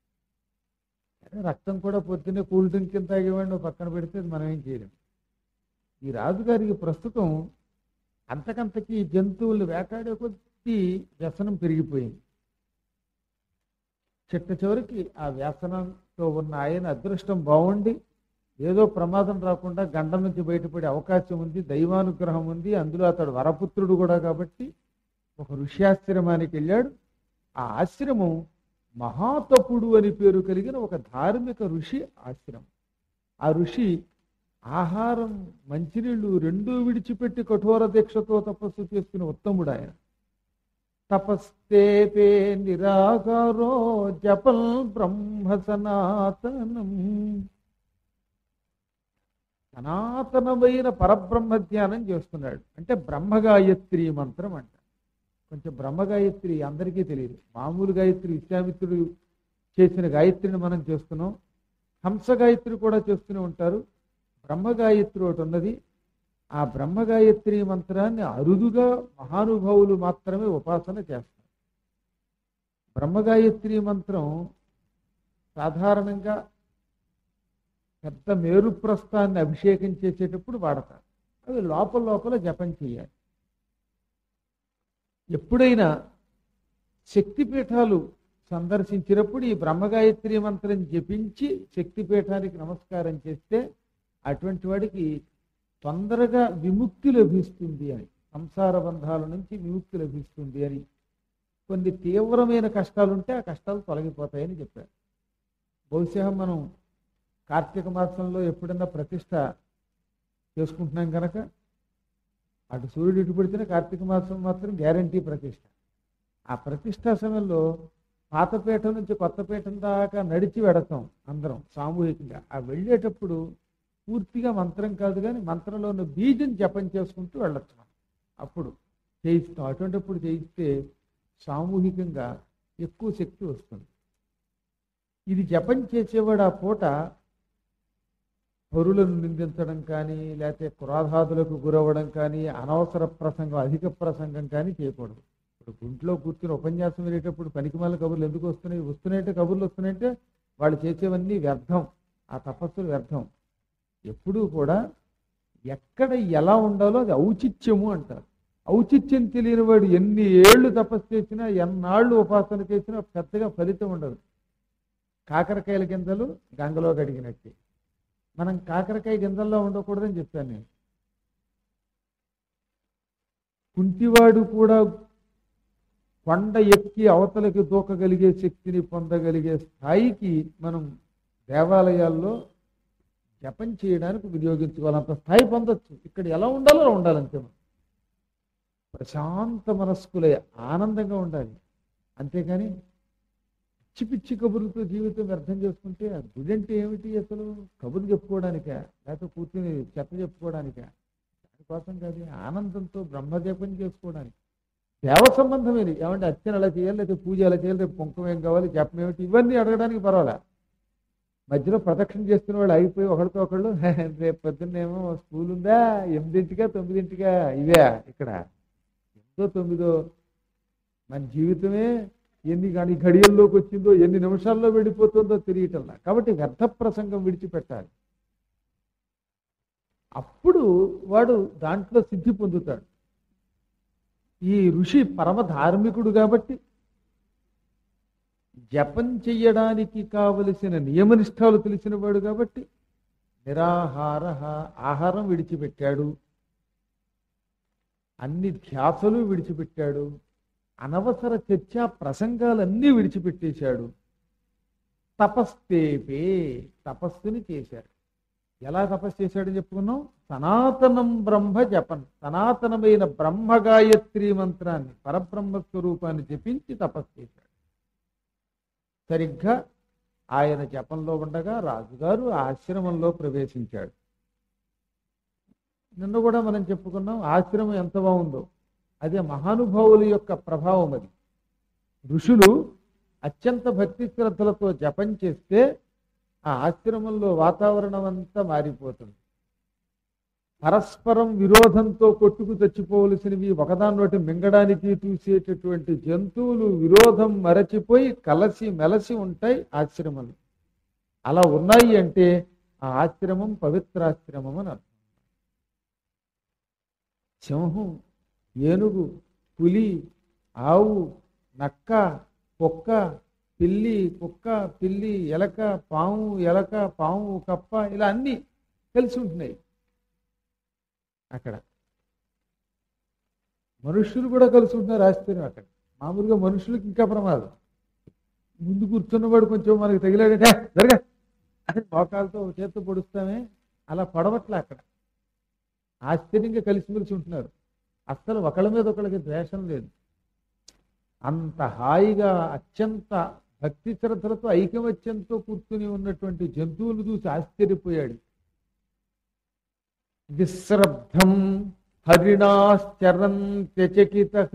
రక్తం కూడా పొద్దున్నే కూల్ డ్రింక్ కింద తాగేవాడిని పక్కన పెడితే మనం ఏం చేయలేం. ఈ రాజుగారికి ప్రస్తుతం అంతకంతకీ జంతువులు వేటాడే కొద్దీ వ్యసనం పెరిగిపోయింది. చివరికి ఆ వ్యసనంతో ఉన్న ఆయన అదృష్టం బాగుండి ఏదో ప్రమాదం రాకుండా గండం నుంచి బయటపడే అవకాశం ఉంది, దైవానుగ్రహం ఉంది. అందులో అతడు వరపుత్రుడు కూడా కాబట్టి ఒక ఋష్యాశ్రమానికి వెళ్ళాడు. ఆ ఆశ్రమం మహాతపుడు అని పేరు కలిగిన ఒక ధార్మిక ఋషి ఆశ్రమం. ఆ ఋషి ఆహారం మంచినీళ్లు రెండూ విడిచిపెట్టి కఠోర దీక్షతో తపస్సు చేసుకునే ఉత్తముడు ఆయన. తపస్తేపే నిరాకారో జపల్ బ్రహ్మ సనాతనం. సనాతనమైన పరబ్రహ్మ ధ్యానం చేస్తున్నాడు. అంటే బ్రహ్మగాయత్రి మంత్రం అంట. కొంచెం బ్రహ్మగాయత్రి అందరికీ తెలియదు. మామూలు గాయత్రి విశ్వామిత్రుడు చేసిన గాయత్రిని మనం చేస్తున్నాం. హంస గాయత్రి కూడా చేస్తూనే ఉంటారు. బ్రహ్మగాయత్రి ఒకటి ఉన్నది. ఆ బ్రహ్మగాయత్రి మంత్రాన్ని అరుదుగా మహానుభావులు మాత్రమే ఉపాసన చేస్తారు. బ్రహ్మగాయత్రి మంత్రం సాధారణంగా పెద్ద మేరుప్రస్థాన్ని అభిషేకం చేసేటప్పుడు వాడతారు. అవి లోపల జపం చేయాలి. ఎప్పుడైనా శక్తిపీఠాలు సందర్శించినప్పుడు ఈ బ్రహ్మగాయత్రి మంత్రం జపించి శక్తిపీఠానికి నమస్కారం చేస్తే అటువంటి వాడికి తొందరగా విముక్తి లభిస్తుంది అని, సంసార బంధాల నుంచి విముక్తి లభిస్తుంది అని, కొన్ని తీవ్రమైన కష్టాలు ఉంటే ఆ కష్టాలు తొలగిపోతాయని చెప్పారు. బహుశా మనం కార్తీక మాసంలో ఎప్పుడన్నా ప్రతిష్ట చేసుకుంటున్నాం కనుక అటు సూర్యుడు ఇటు పెడితేనే కార్తీక మాసం మాత్రం గ్యారంటీ ప్రతిష్ట. ఆ ప్రతిష్టా సమయంలో పాతపీఠం నుంచి కొత్తపీఠం దాకా నడిచి వెడతాం అందరం సామూహికంగా. ఆ వెళ్ళేటప్పుడు పూర్తిగా మంత్రం కాదు కానీ మంత్రంలో ఉన్న బీజం జపం చేసుకుంటూ వెళ్ళొచ్చు. అప్పుడు చేయిస్తాం. అటువంటిప్పుడు చేయిస్తే సామూహికంగా ఎక్కువ శక్తి వస్తుంది. ఇది జపం చేసేవాడు ఆ పూట పరులను నిందించడం కానీ, లేకపోతే క్రోధాదులకు గురవ్వడం కానీ, అనవసర ప్రసంగం, అధిక ప్రసంగం కానీ చేయకూడదు. ఇప్పుడు గుంట్లో కూర్చుని ఉపన్యాసం వినేటప్పుడు పనికిమాల కబుర్లు ఎందుకు వస్తున్నాయి? వస్తున్నాయంటే కబుర్లు వస్తున్నాయంటే వాళ్ళు చేసేవన్నీ వ్యర్థం, ఆ తపస్సులు వ్యర్థం. ఎప్పుడూ కూడా ఎక్కడ ఎలా ఉండాలో అది ఔచిత్యము అంటారు. ఔచిత్యం తెలియని వాడు ఎన్ని ఏళ్ళు తపస్సు చేసినా, ఎన్నాళ్ళు ఉపాసన చేసినా పెద్దగా ఫలితం ఉండదు. కాకరకాయల గింజలు గంగలో కడిగినట్టే. మనం కాకరకాయ గింజల్లో ఉండకూడదని చెప్పాను నేను. కుంటివాడు కూడా కొండ ఎక్కి అవతలకి దూకగలిగే శక్తిని పొందగలిగే స్థాయికి మనం దేవాలయాల్లో జపం చేయడానికి వినియోగించుకోవాలి. అంత స్థాయి పొందొచ్చు. ఇక్కడ ఎలా ఉండాలో అలా ఉండాలంతే. మనం ప్రశాంత మనస్కులే, ఆనందంగా ఉండాలి. అంతేకాని పిచ్చి పిచ్చి కబుర్లతో జీవితం వ్యర్థం చేసుకుంటే ఆ గుడి అంటే ఏమిటి? అసలు కబుర్లు చెప్పుకోవడానికా, లేకపోతే కూర్చుని చెత్త చెప్పుకోవడానికా? దానికోసం కాదు, ఆనందంతో బ్రహ్మజపం చేసుకోవడానికి. దేవ సంబంధమేది. ఏమంటే అర్చన ఎలా చేయాలి, లేకపోతే పూజ ఎలా చేయాలి, రేపు కుంకుమ ఏం కావాలి, జపం ఏమిటి, ఇవన్నీ అడగడానికి పర్వాలే. మధ్యలో ప్రదక్షిణ చేస్తున్న వాళ్ళు అయిపోయి ఒకరితో ఒకళ్ళు రేపు పొద్దున్నేమో స్కూల్ ఉందా, 8ంటికా 9ంటికా, ఇవే ఇక్కడ 8ో 9ో. మన జీవితమే ఎన్ని కానీ గడియల్లోకి వచ్చిందో, ఎన్ని నిమిషాల్లో వెళ్ళిపోతుందో తెలియటంలా. కాబట్టి వ్యర్థ ప్రసంగం విడిచిపెట్టాలి. అప్పుడు వాడు దాంట్లో సిద్ధి పొందుతాడు. ఈ ఋషి పరమ ధార్మికుడు కాబట్టి జపం చెయ్యడానికి కావలసిన నియమనిష్టాలు తెలిసినవాడు కాబట్టి నిరాహార, ఆహారం విడిచిపెట్టాడు, అన్ని ధ్యాసలు విడిచిపెట్టాడు, అనవసర చర్చా ప్రసంగాలన్నీ విడిచిపెట్టేశాడు. తపస్తేపే, తపస్సుని చేశాడు. ఎలా తపస్సు చేశాడని చెప్పుకున్నాం? సనాతనం బ్రహ్మ జపన్, సనాతనమైన బ్రహ్మ గాయత్రి మంత్రాన్ని, పరబ్రహ్మ స్వరూపాన్ని జపించి తపస్సు చేశాడు. సరిగ్గా ఆయన జపంలో ఉండగా రాజుగారు ఆశ్రమంలో ప్రవేశించాడు. నిన్న కూడా మనం చెప్పుకున్నాం ఆశ్రమం ఎంత బాగుందో. అదే మహానుభావుల యొక్క ప్రభావం. అది ఋషులు అత్యంత భక్తి శ్రద్ధలతో జపం చేస్తే ఆ ఆశ్రమంలో వాతావరణం అంతా మారిపోతుంది. పరస్పరం విరోధంతో కొట్టుకు చచ్చిపోవలసినవి ఒకదాన్నోటి మింగడానికి చూసేటటువంటి జంతువులు విరోధం మరచిపోయి కలసి మెలసి ఉంటాయి ఆశ్రమంలో. అలా ఉన్నాయి అంటే ఆ ఆశ్రమం పవిత్రాశ్రమం అని అర్థం. సింహం, ఏనుగు, పులి, ఆవు, నక్క, కుక్క, పిల్లి, కుక్క, పిల్లి, ఎలక, పాము, ఎలక, పాము, కప్ప, ఇలా అన్నీ కలిసి ఉంటున్నాయి అక్కడ. మనుష్యులు కూడా కలిసి ఉంటున్నారు. ఆశ్చర్యం. అక్కడ మామూలుగా మనుషులకి ఇంకా ప్రమాదం. ముందు కూర్చున్నవాడు కొంచెం మనకి తగిలాడంటే జరగా అని మోకాలతో చేత్తో పొడుస్తామే, అలా పడవట్లే అక్కడ. ఆశ్చర్యంగా కలిసిమెలిసి ఉంటున్నారు. అస్సలు ఒకళ్ళ మీద ఒకళ్ళకి ద్వేషం లేదు. అంత హాయిగా అత్యంత భక్తి శ్రద్ధలతో ఐకమత్యంతో కూర్చుని ఉన్నటువంటి జంతువులు చూసి ఆశ్చర్యపోయాడు. విశ్రబ్ధం హరిణాశ్చరంత్యచకితః,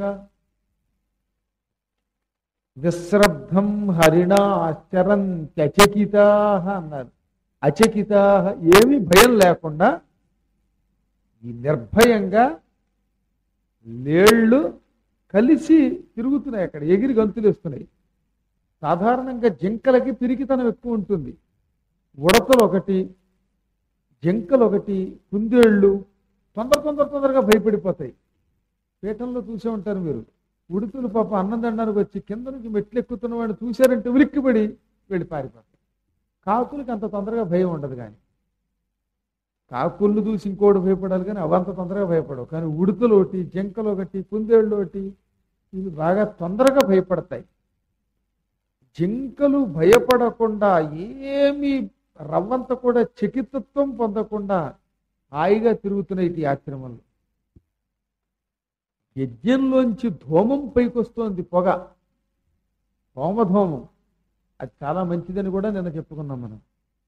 విశ్రబ్ధం హరిణాశ్చరంత్యచకితాః అన్నారు. అచకితాః, ఏమీ భయం లేకుండా ఈ నిర్భయంగా లేళ్ళు కలిసి తిరుగుతున్నాయి. అక్కడ ఎగిరి గంతులు వేస్తున్నాయి. సాధారణంగా జింకలకి పిరికితనం ఎక్కువ ఉంటుంది. ఉడతలు ఒకటి, జింకలు ఒకటి, కుందేళ్ళు తొందరగా భయపడిపోతాయి. పీఠంలో చూసే ఉంటారు మీరు. ఉడుతులు పాప అన్నం తినడానికి వచ్చి కింద నుంచి మెట్లు ఎక్కుతున్న వాడిని చూశారంటే ఉలిక్కిపడి వెళ్ళి పారిపోతాయి. కాకులకి అంత తొందరగా భయం ఉండదు. కానీ కాకుళ్ళు చూసి ఇంకోటి భయపడాలి, కానీ అవంత తొందరగా భయపడవు. కానీ ఉడుతలు ఒకటి, జింకలు ఒకటి, కుందేళ్ళు ఒకటి, ఇవి బాగా తొందరగా భయపడతాయి. జింకలు భయపడకుండా, ఏమీ రవ్వంత కూడా చకితత్వం పొందకుండా హాయిగా తిరుగుతున్నాయి ఈ ఆశ్రమంలో. యజ్ఞంలోంచి ధూమం పైకొస్తోంది, పొగ, హోమధూమం. అది చాలా మంచిదని కూడా నిన్న చెప్పుకున్నాం మనం.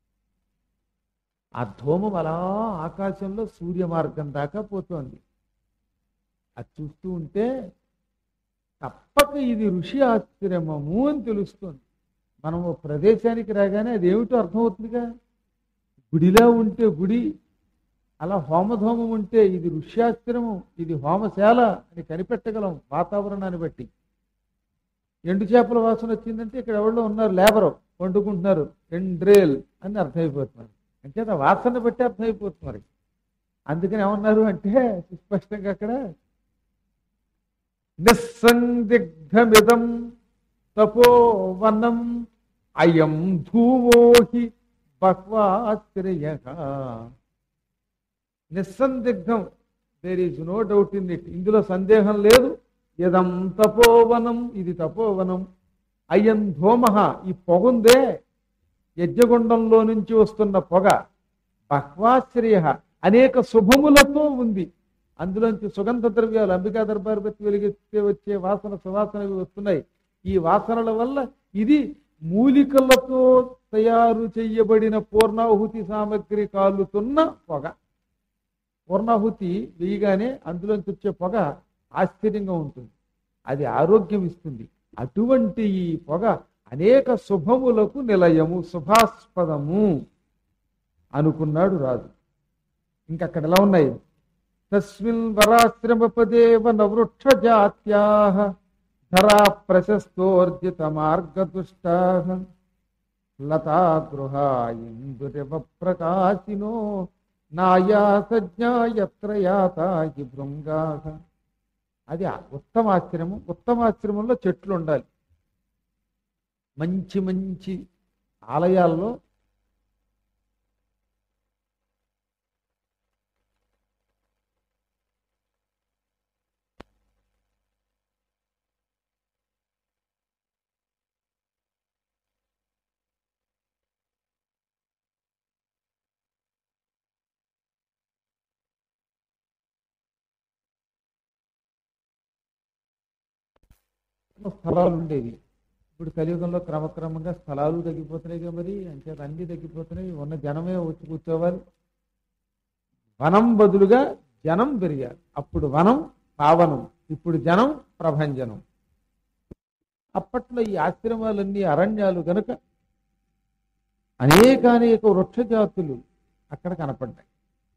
ఆ ధూమం అలా ఆకాశంలో సూర్య మార్గం దాకా పోతోంది. అది చూస్తూ ఉంటే తప్పక ఇది ఋషి ఆశ్రమము అని తెలుస్తుంది. మనము ప్రదేశానికి రాగానే అది ఏమిటో అర్థమవుతుందిగా. గుడిలా ఉంటే గుడి, అలా హోమధోమం ఉంటే ఇది ఋష్యాశ్రమం, ఇది హోమశాల అని కనిపెట్టగలం వాతావరణాన్ని బట్టి. ఎండు చేపల వాసన వచ్చిందంటే ఇక్కడ ఎవరో ఉన్నారు, లేబరు వండుకుంటున్నారు, ఎండ్రేల్ అని అర్థమైపోతున్నారు. అంటే ఆ వాసన బట్టి అర్థమైపోతున్నారు. అందుకని ఏమన్నారు అంటే స్పష్టంగా అక్కడ నిస్సందిగ్ధమిదం తపోవనం అయం ధూమోహి బహ్వాశ్రయః. నిస్సందిగ్ధం, there is no doubt in it, ఇందులో సందేహం లేదు. ఇదం తపోవనం, ఇది తపోవనం. అయం ధూమః, ఈ పొగుందే యజ్ఞగుండంలో నుంచి వస్తున్న పొగ, బహ్వాశ్రయ, అనేక శుభములతో ఉంది. అందులోంచి సుగంధ ద్రవ్యాలు, అంబికా దర్బారు బట్టి వెలిగిస్తే వచ్చే వాసన, సువాసనవి వస్తున్నాయి. ఈ వాసనల వల్ల ఇది మూలికలతో తయారు చేయబడిన పూర్ణాహుతి సామగ్రి కాలుతున్న పొగ. పూర్ణాహుతి వేయగానే అందులోంచి వచ్చే పొగ ఆశ్చర్యంగా ఉంటుంది, అది ఆరోగ్యం ఇస్తుంది. అటువంటి ఈ పొగ అనేక శుభములకు నిలయము, శుభాస్పదము అనుకున్నాడు రాజు. ఇంకక్కడ ఎలా ఉన్నాయి? తస్మిన్ వరాశ్రమపదేవ నవృక్ష జాత్యాః ధరా ప్రశస్తోర్జిత మార్గదుష్టాః లతా గృహా ఇందురివ ప్రకాశినో నాయా సజ్ఞా యత్ర యాతాహి భృంగాః. అది ఉత్తమాశ్రమం. ఉత్తమాశ్రమంలో చెట్లు ఉండాలి. మంచి మంచి ఆలయాల్లో స్థలాలు ఉండేవి. ఇప్పుడు కలియుగంలో క్రమక్రమంగా స్థలాలు తగ్గిపోతున్నాయి మరి, అంచేత అన్ని తగ్గిపోతున్నాయి. ఉన్న జనమే వచ్చి కూర్చోవాలి. వనం బదులుగా జనం పెరిగారు. అప్పుడు వనం పావనం, ఇప్పుడు జనం ప్రభంజనం. అప్పట్లో ఈ ఆశ్రమాలన్నీ అరణ్యాలు గనుక అనేక వృక్ష జాతులు అక్కడ కనపడ్డాయి.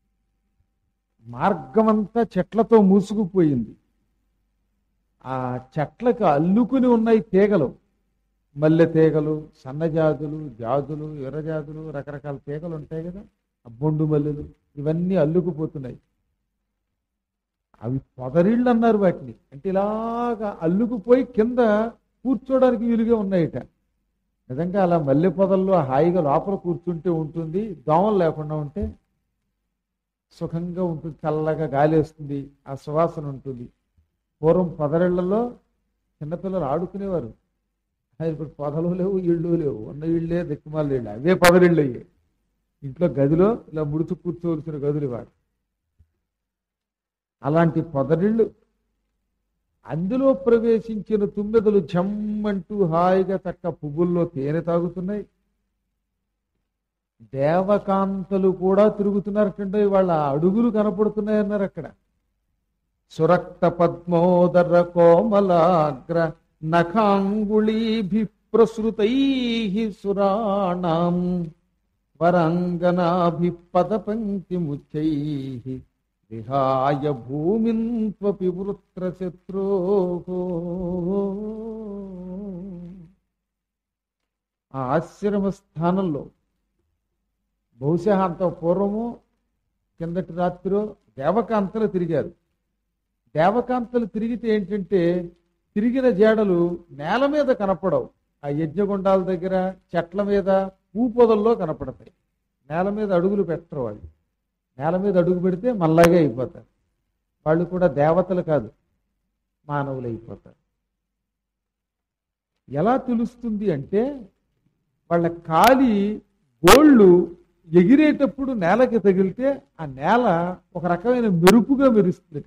మార్గమంతా చెట్లతో మూసుకుపోయింది. ఆ చెట్లకు అల్లుకుని ఉన్నాయి తీగలు, మల్లె తీగలు, సన్నజాజులు, జాజులు, ఎర్రజాజులు, రకరకాల తీగలు ఉంటాయి కదా, బొండు మల్లెలు, ఇవన్నీ అల్లుకుపోతున్నాయి. అవి పొదరిళ్ళు అన్నారు వాటిని. అంటే ఇలాగా అల్లుకుపోయి కింద కూర్చోడానికి వీలుగా ఉన్నాయిట. నిజంగా అలా మల్లె పొదల్లో హాయిగా లోపల కూర్చుంటే ఉంటుంది, దోమలు లేకుండా ఉంటే సుఖంగా ఉంటుంది, చల్లగా గాలి వేస్తుంది, ఆ సువాసన ఉంటుంది. పూర్వం పొదరిళ్లలో చిన్నపిల్లలు ఆడుకునేవారు. ఇప్పుడు పొదలు లేవు, ఇళ్ళు లేవు, ఉన్న ఇళ్ళే దిక్కుమాల ఇళ్ళు, అవే పొదరిళ్ళు అయ్యాయి. ఇంట్లో గదిలో ఇలా ముడుచు కూర్చోవలసిన గదులు వాడు. అలాంటి పొదరిళ్ళు, అందులో ప్రవేశించిన తుమ్మెదలు జమ్మంటూ హాయిగా చక్క పువ్వుల్లో తేనె తాగుతున్నాయి. దేవకాంతలు కూడా తిరుగుతున్నారటంటే వాళ్ళ అడుగులు కనపడుతున్నాయన్నారు అక్కడ. సురక్త పద్మోదర కోమలాగ్ర నఖాంగుళీభి ప్రసృతై సురాణం వరంగనాభి పదపంక్తి ముచ్చై విహాయ భూమిన్ త్వపి వృత్ర శత్రో. ఆ ఆశ్రమ స్థానంలో బహుశా అంత పూర్వము కిందటి రాత్రిలో దేవకాంతలు తిరిగారు. దేవకాంతలు తిరిగితే ఏంటంటే తిరిగిన జాడలు నేల మీద కనపడవు. ఆ యజ్ఞగుండాల దగ్గర చెట్ల మీద పూపొదల్లో కనపడతాయి. నేల మీద అడుగులు పెట్టరు వాళ్ళు. నేల మీద అడుగు పెడితే మళ్ళాగే అయిపోతారు. వాళ్ళు కూడా దేవతలు కాదు, మానవులు అయిపోతారు. ఎలా తెలుస్తుంది అంటే వాళ్ళ కాలి గోళ్ళు ఎగిరేటప్పుడు నేలకి తగిలితే ఆ నేల ఒక రకమైన మెరుపుగా మెరుస్తుంది.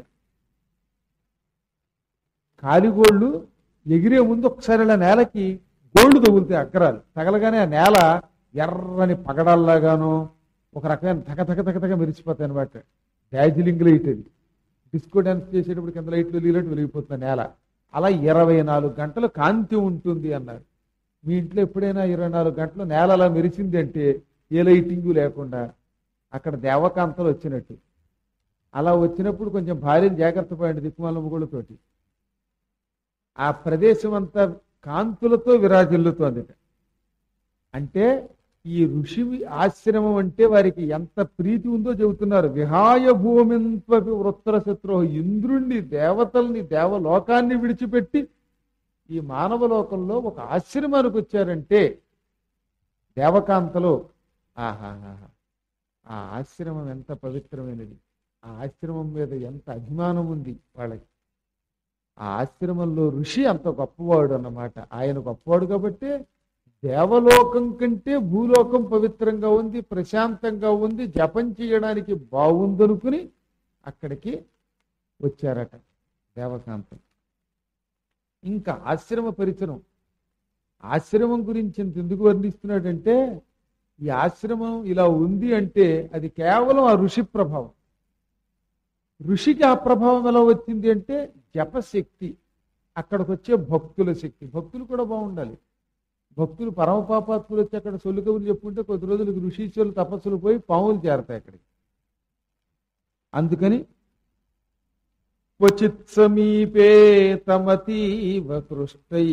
కాలిగోళ్ళు ఎగిరే ముందు ఒకసారి ఇలా నేలకి గోళ్ళు తగులుతాయి, అక్కరాలు తగలగానే ఆ నేల ఎర్రని పగడాల్లాగానో ఒక రకమైన తగ మెరిచిపోతాయి అనమాట. డార్జిలింగ్ లైట్, అది డిస్కో డాన్స్ చేసేటప్పుడు కింద లైట్లు వెలిగినట్టు వెలిగిపోతుంది నేల. అలా 24 గంటలు కాంతి ఉంటుంది అన్నారు. మీ ఇంట్లో ఎప్పుడైనా 24 గంటలు నేల అలా మెరిచింది అంటే ఏ లైటింగు లేకుండా అక్కడ దేవకాంతలు వచ్చినట్టు. అలా వచ్చినప్పుడు కొంచెం భార్యను జాగ్రత్త పడండి దిక్కుమాల ముగుళ్ళతోటి. ఆ ప్రదేశం అంతా కాంతులతో విరాజిల్లుతోంది. అంటే ఈ ఋషి ఆశ్రమం అంటే వారికి ఎంత ప్రీతి ఉందో చెబుతున్నారు. విహాయ భూమింత్వపి వృత్తర శత్రు, ఇంద్రుణ్ణి దేవతల్ని దేవలోకాన్ని విడిచిపెట్టి ఈ మానవ లోకంలో ఒక ఆశ్రమానికి వచ్చారంటే దేవకాంతలో ఆహాహా, ఆ ఆశ్రమం ఎంత పవిత్రమైనది, ఆ ఆశ్రమం మీద ఎంత అభిమానం ఉంది వాళ్ళకి. ఆ ఆశ్రమంలో ఋషి అంత గొప్పవాడు అన్నమాట. ఆయన గొప్పవాడు కాబట్టి దేవలోకం కంటే భూలోకం పవిత్రంగా ఉంది, ప్రశాంతంగా ఉంది, జపం చేయడానికి బాగుందనుకుని అక్కడికి వచ్చారట దేవకాంతం. ఇంకా ఆశ్రమ పరిసరం, ఆశ్రమం గురించి ఇంత ఎందుకు వర్ణిస్తున్నాడంటే ఈ ఆశ్రమం ఇలా ఉంది అంటే అది కేవలం ఆ ఋషి ప్రభావం. ఋషికి ఆ ప్రభావం ఎలా వచ్చింది అంటే జపశక్తి, అక్కడికి వచ్చే భక్తుల శక్తి. భక్తులు కూడా బాగుండాలి. భక్తులు పరమపాపాత్ములు వచ్చి అక్కడ సొల్లు కబుర్లు చెప్పుకుంటే కొద్ది రోజులకు ఋషీశ్వరులు తపస్సులు పోయి పాములు చేరతాయి అక్కడికి. అందుకని క్వచిత్ సమీపే తమతీవ కృష్టై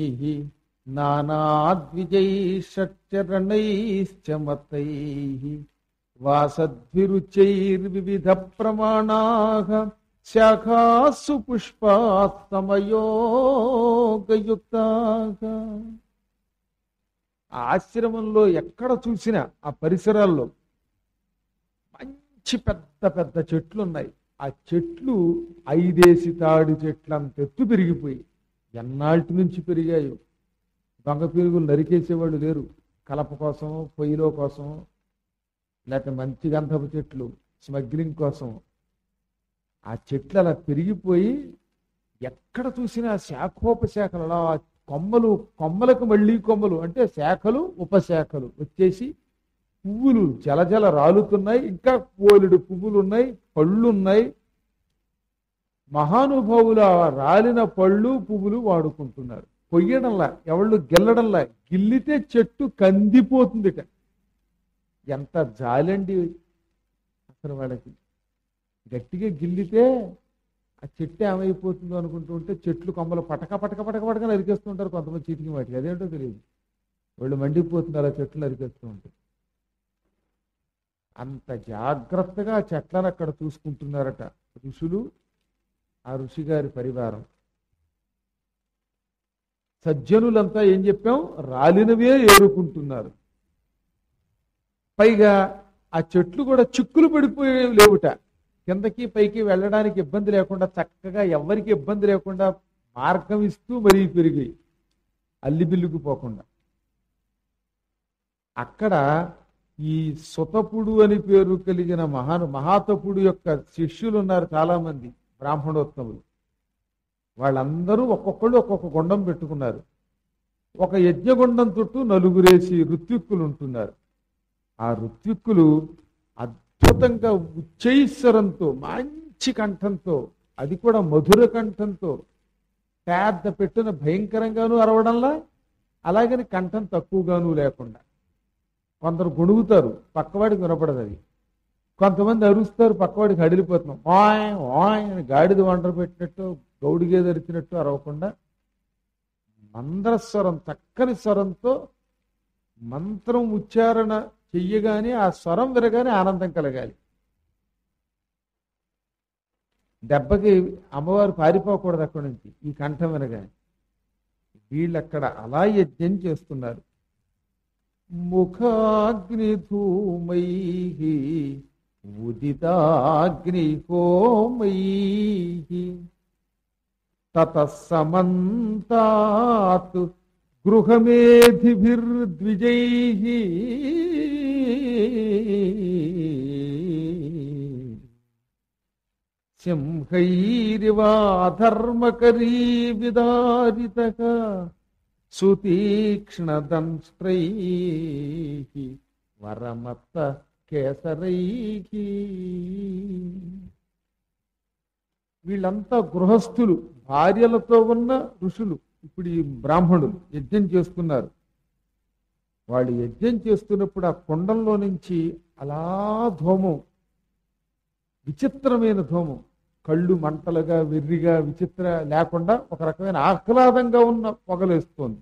నానాద్విజైషచ్చరణైశ్చ మత్తైః వాసద్భిరుచైర్వివిధ ప్రమాణాః శాఖాసు పుష్పాస్తమయోగయుక్తాః. ఆ ఆశ్రమంలో ఎక్కడ చూసినా ఆ పరిసరాల్లో మంచి పెద్ద పెద్ద చెట్లు ఉన్నాయి. ఆ చెట్లు 5 తాడి చెట్లు అంత ఎత్తు పెరిగిపోయి ఎన్నాళ్ళ నుంచి పెరిగాయో. దొంగ పెరుగులు నరికేసేవాళ్ళు లేరు, కలప కోసం, పొయ్యిలో కోసం, లేకపోతే మంచి గంధపు చెట్లు స్మగ్లింగ్ కోసం. ఆ చెట్లు అలా పెరిగిపోయి ఎక్కడ చూసినా శాఖోపశాఖలు, అలా కొమ్మలు, కొమ్మలకు మళ్ళీ కొమ్మలు, అంటే శాఖలు ఉపశాఖలు వచ్చేసి పువ్వులు జలజల రాలుతున్నాయి. ఇంకా పోలెడు పువ్వులు ఉన్నాయి, పళ్ళు ఉన్నాయి. మహానుభావుల రాలిన పళ్ళు పువ్వులు వాడుకుంటున్నారు. కొయ్యడంలా, ఎవళ్ళు గిల్లడంలా, గిల్లితే చెట్టు కందిపోతుందిట. ఎంత జాలండి అసలు వాళ్ళకి. గట్టిగా గిల్లితే ఆ చెట్టు ఏమైపోతుందో అనుకుంటూ ఉంటే చెట్లు కొమ్మలు పటక పటక పటక పటక నరికేస్తుంటారు కొంతమంది చీటికి వాటికి. అదేంటో తెలియదు, వాళ్ళు మండిపోతున్నారు ఆ చెట్లు నరికేస్తూ ఉంటారు. అంత జాగ్రత్తగా ఆ చెట్లను అక్కడ చూసుకుంటున్నారట ఋషులు, ఆ ఋషి గారి పరివారం. సజ్జనులంతా ఏం చెప్పాం, రాలినవే ఏరుకుంటున్నారు. పైగా ఆ చెట్లు కూడా చిక్కులు పడిపోయే లేవుట. కిందకి పైకి వెళ్ళడానికి ఇబ్బంది లేకుండా చక్కగా ఎవరికి ఇబ్బంది లేకుండా మార్గం ఇస్తూ మరీ పెరిగాయి, అల్లిబిల్లుకు పోకుండా. అక్కడ ఈ సుతపుడు అని పేరు కలిగిన మహాతపుడు యొక్క శిష్యులు ఉన్నారు చాలా మంది బ్రాహ్మణోత్తములు. వాళ్ళందరూ ఒక్కొక్కళ్ళు ఒక్కొక్క గుండం పెట్టుకున్నారు. ఒక యజ్ఞగుండం చుట్టూ 4 ఋత్విక్కులు ఉంటున్నారు. ఆ ఋత్విక్కులు అద్భుతంగా ఉచ్చైశ్వరంతో, మంచి కంఠంతో, అది కూడా మధుర కంఠంతో, పెద్ద పెట్టున భయంకరంగానూ అరవడంలా, అలాగని కంఠం తక్కువగానూ లేకుండా. కొందరు గొడుగుతారు, పక్కవాడికి వినపడదు అది. కొంతమంది అరుస్తారు, పక్కవాడికి హడిలిపోతున్నాం, ఓయ్ ఓయ్ అని గాడిద వండర పెట్టినట్టు, గౌడిగే ధరిచినట్టు అరవకుండా మంద్రస్వరం, చక్కని స్వరంతో మంత్రం ఉచ్చారణ చెయ్యగానే ఆ స్వరం విరగానే ఆనందం కలగాలి. దెబ్బకి అమ్మవారు పారిపోకూడదు అక్కడి నుంచి ఈ కంఠం వినగానే. వీళ్ళక్కడ అలా యజ్ఞం చేస్తున్నారు. ముఖాగ్నిధూమై ఉదితాగ్నిహోమై తతస్సమంతాత్ గృహమేధిభిర్ద్విజై సింహైరివాధర్మకరీ విదారితః సుతీక్ష్ణదంష్ట్రై వరమత్త కేసరై. వీళ్ళంతా గృహస్థులు, భార్యలతో ఉన్న ఋషులు. ఇప్పుడు ఈ బ్రాహ్మణులు యజ్ఞం చేస్తున్నారు. వాళ్ళు యజ్ఞం చేస్తున్నప్పుడు ఆ కుండంలో నుంచి అలా ధూమం, విచిత్రమైన ధూమం, కళ్ళు మంటలుగా వెర్రిగా విచిత్ర లేకుండా ఒక రకమైన ఆహ్లాదంగా ఉన్న పొగలేస్తోంది.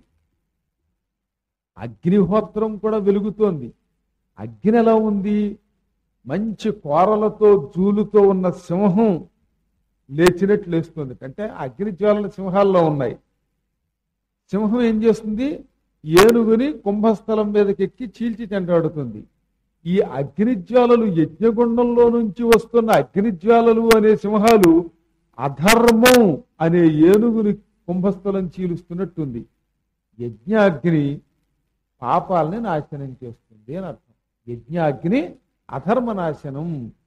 అగ్నిహోత్రం కూడా వెలుగుతోంది. అగ్ని ఎలా ఉంది? మంచి కోరలతో జూలుతో ఉన్న సింహం లేచినట్లు లేస్తుంది. అంటే అగ్ని జ్వాలల సింహాల్లో ఉన్నాయి. సింహం ఏం చేస్తుంది? ఏనుగుని కుంభస్థలం మీదకి ఎక్కి చీల్చి చెండాడుతుంది. ఈ అగ్నిజ్వాలలు, యజ్ఞగుండంలో నుంచి వస్తున్న అగ్నిజ్వాలలు అనే సింహాలు అధర్మం అనే ఏనుగుని కుంభస్థలం చీలుస్తున్నట్టుంది. యజ్ఞాగ్ని పాపాలని నాశనం చేస్తుంది అని అర్థం. యజ్ఞాగ్ని అధర్మనాశనం.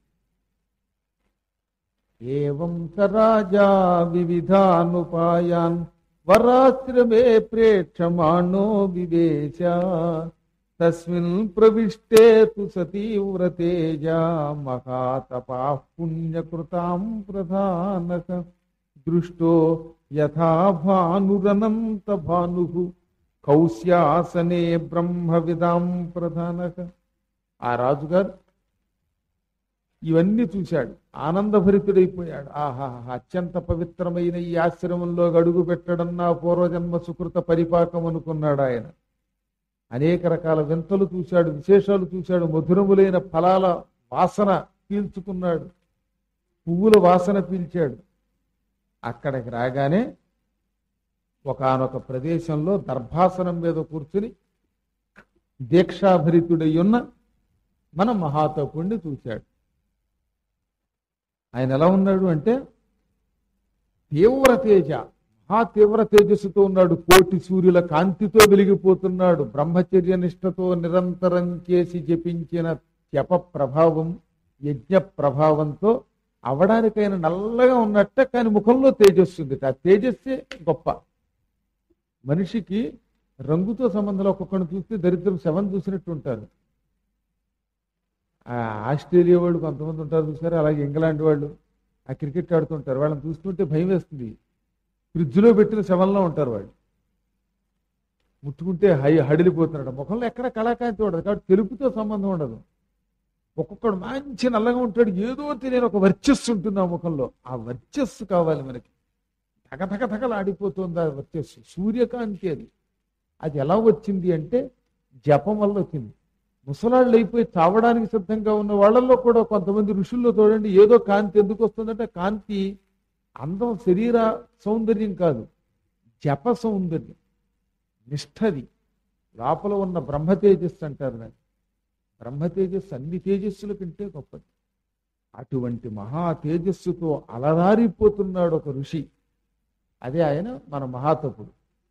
ఏవం స రాజా వివిధానుపాయాన్ వరాశ్రమే ప్రేక్షమాణో వివేశ తస్మిన్ ప్రవిష్టే తు సతీవ్రతేజా మహాతపాః పుణ్యకృతాం ప్రధానక దృష్టో యథా భానురనంత భానుః కౌశ్యాసనే బ్రహ్మవిదాం ప్రధానక. ఆ రాజుగారు ఇవన్నీ చూశాడు, ఆనందభరితుడైపోయాడు. ఆహా, అత్యంత పవిత్రమైన ఈ ఆశ్రమంలో అడుగు పెట్టడం నా పూర్వజన్మ సుకృత పరిపాకం అనుకున్నాడు ఆయన. అనేక రకాల వింతలు చూశాడు, విశేషాలు చూశాడు, మధురములైన ఫలాల వాసన పీల్చుకున్నాడు, పువ్వుల వాసన పీల్చాడు. అక్కడికి రాగానే ఒకానొక ప్రదేశంలో దర్భాసనం మీద కూర్చుని దీక్షాభరితుడై ఉన్న మన మహాతపుణ్ణి చూశాడు. ఆయన ఎలా ఉన్నాడు అంటే తీవ్ర తేజ, మహా తీవ్ర తేజస్సుతో ఉన్నాడు. కోటి సూర్యుల కాంతితో వెలిగిపోతున్నాడు. బ్రహ్మచర్య నిష్టతో నిరంతరం చేసి జపించిన జప ప్రభావం, యజ్ఞ ప్రభావంతో అవడానికైనా నల్లగా ఉన్నట్ట, కానీ ముఖంలో తేజస్సు ఉంది. ఆ తేజస్సే గొప్ప. మనిషికి రంగుతో సంబంధంలో ఒక్కొక్కడిని చూస్తే దరిద్రం శవం చూసినట్టు ఉంటారు. ఆస్ట్రేలియా వాళ్ళు కొంతమంది ఉంటారు చూసారు, అలాగే ఇంగ్లాండ్ వాళ్ళు ఆ క్రికెట్ ఆడుతుంటారు. వాళ్ళని చూస్తుంటే భయం వేస్తుంది. ఫ్రిడ్జ్లో పెట్టిన శవంలో ఉంటారు వాళ్ళు. ముట్టుకుంటే హడిలిపోతున్నాడు. ముఖంలో ఎక్కడ కళాకాంతి ఉండదు, కాబట్టి తెలుపుతో సంబంధం ఉండదు. ఒక్కొక్కడు మంచి నల్లగా ఉంటాడు, ఏదో తెలియని ఒక వర్చస్సు ఉంటుంది ఆ ముఖంలో. ఆ వర్చస్సు కావాలి మనకి. తగతగతగలు ఆడిపోతుంది ఆ వర్చస్సు, సూర్యకాంతి అది. అది ఎలా వచ్చింది అంటే జపం వల్ల వచ్చింది. ముసలాళ్ళు అయిపోయి చావడానికి సిద్ధంగా ఉన్న వాళ్ళల్లో కూడా కొంతమంది ఋషుల్లో చూడండి, ఏదో కాంతి ఎందుకు వస్తుందంటే కాంతి అందం, శరీర సౌందర్యం కాదు, జప సౌందర్యం, నిష్ఠది. లోపల ఉన్న బ్రహ్మ తేజస్సు అంటారు దాన్ని. బ్రహ్మ తేజస్సు అన్ని తేజస్సుల కంటే గొప్పది. అటువంటి మహా తేజస్సుతో అలరారిపోతున్నాడు ఒక ఋషి. అదే ఆయన మన మహాతపుడు.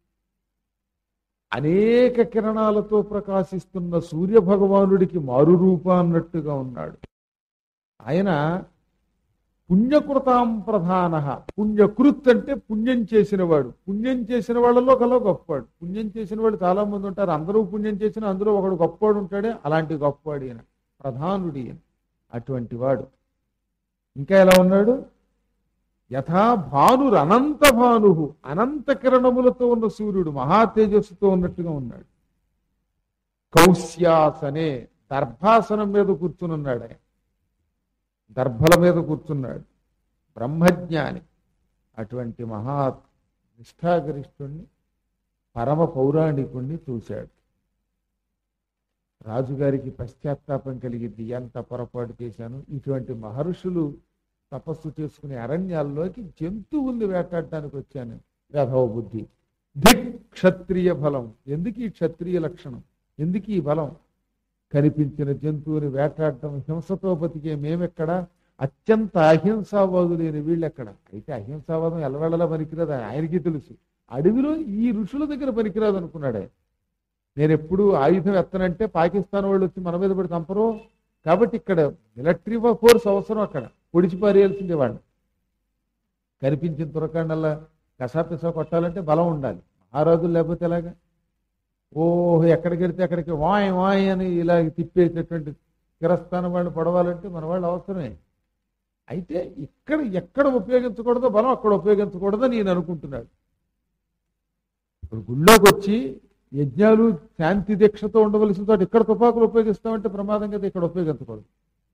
అనేక కిరణాలతో ప్రకాశిస్తున్న సూర్య భగవానుడికి మారు రూప అన్నట్టుగా ఉన్నాడు ఆయన. పుణ్యకృతాం ప్రధాన. పుణ్యకృత్ అంటే పుణ్యం చేసినవాడు. పుణ్యం చేసిన వాళ్ళలో కల గొప్పవాడు. పుణ్యం చేసిన వాడు చాలా మంది ఉంటారు, అందరూ పుణ్యం చేసిన అందులో ఒకడు గొప్పవాడు ఉంటాడే, అలాంటి గొప్పవాడు ఈయన, ప్రధానుడు ఈయన. అటువంటి వాడు ఇంకా ఎలా ఉన్నాడు? యథా భానురు అనంత భాను, అనంత కిరణములతో ఉన్న సూర్యుడు మహా తేజస్సుతో ఉన్నట్టుగా ఉన్నాడు. కౌశ్యాసనే, దర్భాసనం మీద కూర్చునున్నాడు ఆయన. దర్భల మీద కూర్చున్నాడు. బ్రహ్మజ్ఞాని. అటువంటి మహా నిష్ఠాగరిష్ఠుణ్ణి, పరమ పౌరాణికుణ్ణి చూశాడు. రాజుగారికి పశ్చాత్తాపం కలిగింది, ఎంత పొరపాటు చేశాను. ఇటువంటి మహర్షులు తపస్సు చేసుకునే అరణ్యాల్లోకి జంతువుల్ని వేటాడటానికి వచ్చాను. వేధవ బుద్ధి. ధిక్ క్షత్రియ బలం. ఎందుకు ఈ క్షత్రియ లక్షణం? ఎందుకు ఈ బలం? కనిపించిన జంతువుని వేటాడటం, హింసతో బతికే మేమెక్కడ? అత్యంత అహింసావాదులైన వీళ్ళెక్కడ? అయితే అహింసావాదం ఎల్లవేళలా పనికిరాదు, ఆయనకి తెలుసు. అడవిలో ఈ ఋషుల దగ్గర పనికిరాదు అనుకున్నాడు ఆయన. నేను ఎప్పుడు ఆయుధం ఎత్తనంటే పాకిస్తాన్ వాళ్ళు వచ్చి మన మీద పడి చంపరు, కాబట్టి ఇక్కడ మిలిటరీ ఫోర్స్ అవసరం. అక్కడ పొడిచి పారేయాల్సిందే వాడిని. కనిపించిన తురకాండల్లా కసాపిసా కొట్టాలంటే బలం ఉండాలి. మహారాజులు లేకపోతే ఎలాగా? ఓహో, ఎక్కడికి వెడితే అక్కడికి వాయ్ వాయ్ అని ఇలా తిప్పేటటువంటి స్థిరస్థానం వాళ్ళు పడవాలంటే మన వాళ్ళు అవసరమే. అయితే ఇక్కడ ఎక్కడ ఉపయోగించకూడదో బలం అక్కడ ఉపయోగించకూడదో నేను అనుకుంటున్నాడు. ఇప్పుడు గుళ్ళోకి వచ్చి యజ్ఞాలు శాంతి దీక్షతో ఉండవలసిన చోట ఇక్కడ తుపాకులు ఉపయోగిస్తామంటే ప్రమాదం కదా, ఇక్కడ ఉపయోగించకూడదు.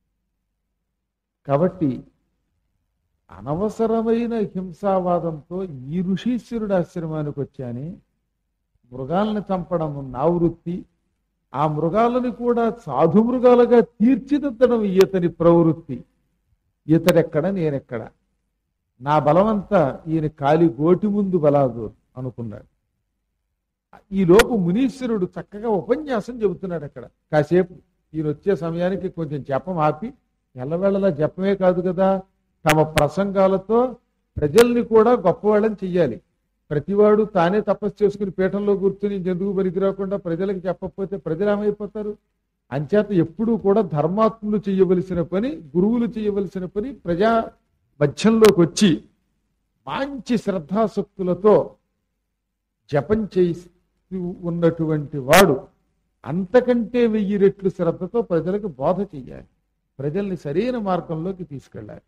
కాబట్టి అనవసరమైన హింసావాదంతో ఈ ఋషీశ్వరుడు ఆశ్రమానికి వచ్చాని, మృగాల్ని చంపడం నా వృత్తి, ఆ మృగాలని కూడా సాధు మృగాలుగా తీర్చిదిద్దడం ఈతని ప్రవృత్తి. ఈతడెక్కడ నేనెక్కడ, నా బలమంతా ఈయన కాలి గోటి ముందు బలాదు అనుకున్నాడు. ఈలోపు మునీశ్వరుడు చక్కగా ఉపన్యాసం చెబుతున్నాడు. అక్కడ కాసేపు ఈయన వచ్చే సమయానికి కొంచెం జపం ఆపి, ఎల్లవేళలా జపమే కాదు కదా, తమ ప్రసంగాలతో ప్రజల్ని కూడా గొప్పవాళ్ళని చెయ్యాలి. ప్రతివాడు తానే తపస్సు చేసుకుని పీఠంలో కూర్చుని జంతువు పనికి రాకుండా ప్రజలకు చెప్పకపోతే ప్రజలు ఏమైపోతారు? అంచేత ఎప్పుడూ కూడా ధర్మాత్ములు చేయవలసిన పని, గురువులు చేయవలసిన పని ప్రజా మధ్యంలోకి వచ్చి మంచి శ్రద్ధాశక్తులతో జపం చేస్తూ ఉన్నటువంటి వాడు అంతకంటే 1000 రెట్లు శ్రద్ధతో ప్రజలకు బోధ చెయ్యాలి, ప్రజల్ని సరైన మార్గంలోకి తీసుకెళ్ళాలి.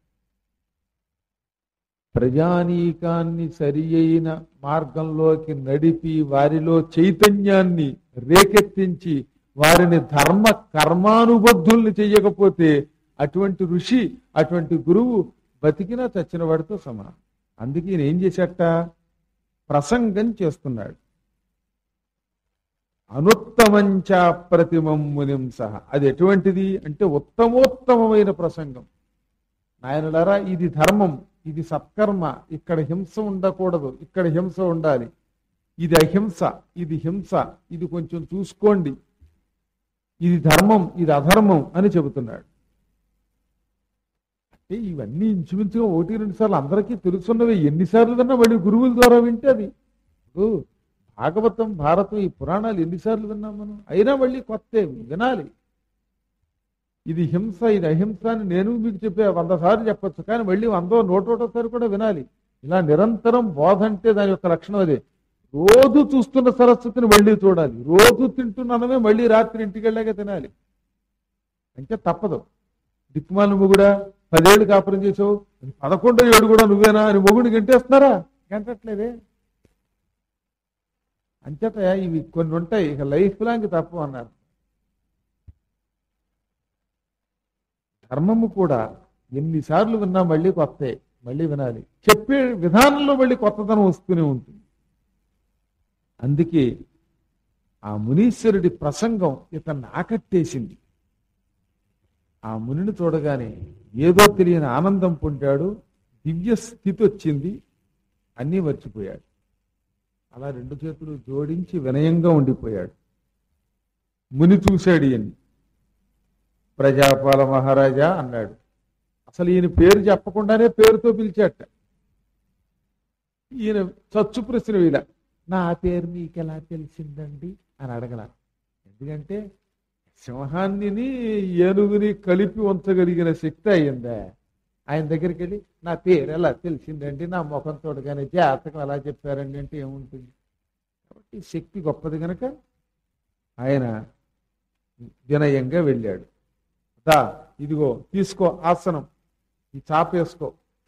ప్రజానీకాన్ని సరి అయిన మార్గంలోకి నడిపి వారిలో చైతన్యాన్ని రేకెత్తించి వారిని ధర్మ కర్మానుబద్ధుల్ని చెయ్యకపోతే అటువంటి ఋషి, అటువంటి గురువు బతికినా చచ్చిన వాడితో సమానం. అందుకే ఈయన ఏం చేశాట, ప్రసంగం చేస్తున్నాడు. అనుత్తమంచ ప్రతిమం మునిం సహ. అది ఎటువంటిది అంటే ఉత్తమోత్తమైన ప్రసంగం. నాయనలారా, ఇది ధర్మం, ఇది సత్కర్మ, ఇక్కడ హింస ఉండకూడదు, ఇక్కడ హింస ఉండాలి, ఇది అహింస, ఇది హింస, ఇది కొంచెం చూసుకోండి, ఇది ధర్మం, ఇది అధర్మం అని చెబుతున్నాడు. అంటే ఇవన్నీ ఇంచుమించుగా 1-2 సార్లు అందరికీ తెలుసున్నవి. ఎన్నిసార్లు విన్నా మళ్ళీ గురువుల ద్వారా వింటే అది. ఇప్పుడు భాగవతం, భారతం, ఈ పురాణాలు ఎన్నిసార్లు విన్నాం మనం, అయినా మళ్ళీ కొత్త వినాలి. ఇది హింస, ఇది అహింస అని నేను మీకు చెప్పే 100 సార్లు చెప్పచ్చు, కానీ మళ్ళీ 100-101 కూడా వినాలి. ఇలా నిరంతరం బోధ అంటే దాని యొక్క లక్షణం అదే. రోజు చూస్తున్న సరస్వతిని మళ్ళీ చూడాలి, రోజు తింటున్నమే మళ్ళీ రాత్రి ఇంటికి వెళ్ళాక తినాలి. అంటే తప్పదు. దిక్కుమాల మొగుడా 10 ఏళ్ళు కాపురం చేసావు, 11వ ఏడు కూడా నువ్వేనా అని మొగుడిని గంటేస్తున్నారా? గంటట్లేదే. అంచేత ఇవి కొన్ని ఉంటాయి, ఇక లైఫ్ లాంగ్ తప్పు అన్నారు. ధర్మము కూడా ఎన్నిసార్లు విన్నా మళ్ళీ కొత్త, మళ్ళీ వినాలి. చెప్పే విధానంలో మళ్ళీ కొత్తదనం వస్తూనే ఉంటుంది. అందుకే ఆ మునీశ్వరుడి ప్రసంగం ఇతన్ని ఆకట్టేసింది. ఆ మునిని చూడగానే ఏదో తెలియని ఆనందం పొందాడు, దివ్య స్థితి వచ్చింది, అన్నీ మర్చిపోయాడు. అలా 2 చేతులు జోడించి వినయంగా ఉండిపోయాడు. ముని చూశాడు ఈయన్ని. ప్రజాపాల మహారాజా అన్నాడు. అసలు ఈయన పేరు చెప్పకుండానే పేరుతో పిలిచాట. ఈయన చచ్చు ప్రశ్న వీల, నా పేరు మీకెలా తెలిసిందండి అని అడగల. ఎందుకంటే సింహాన్ని ఏనుగుని కలిపి ఉంచగలిగిన శక్తి అయ్యిందా. ఆయన దగ్గరికి వెళ్ళి నా పేరు ఎలా తెలిసిందండి, నా ముఖం తోడగానే జాతకం ఎలా చెప్పారండి అంటే ఏముంటుంది. కాబట్టి శక్తి గొప్పది కనుక ఆయన వినయంగా వెళ్ళాడు. దా ఇదిగో తీసుకో ఆసనం, ఈ చాప వేసుకో,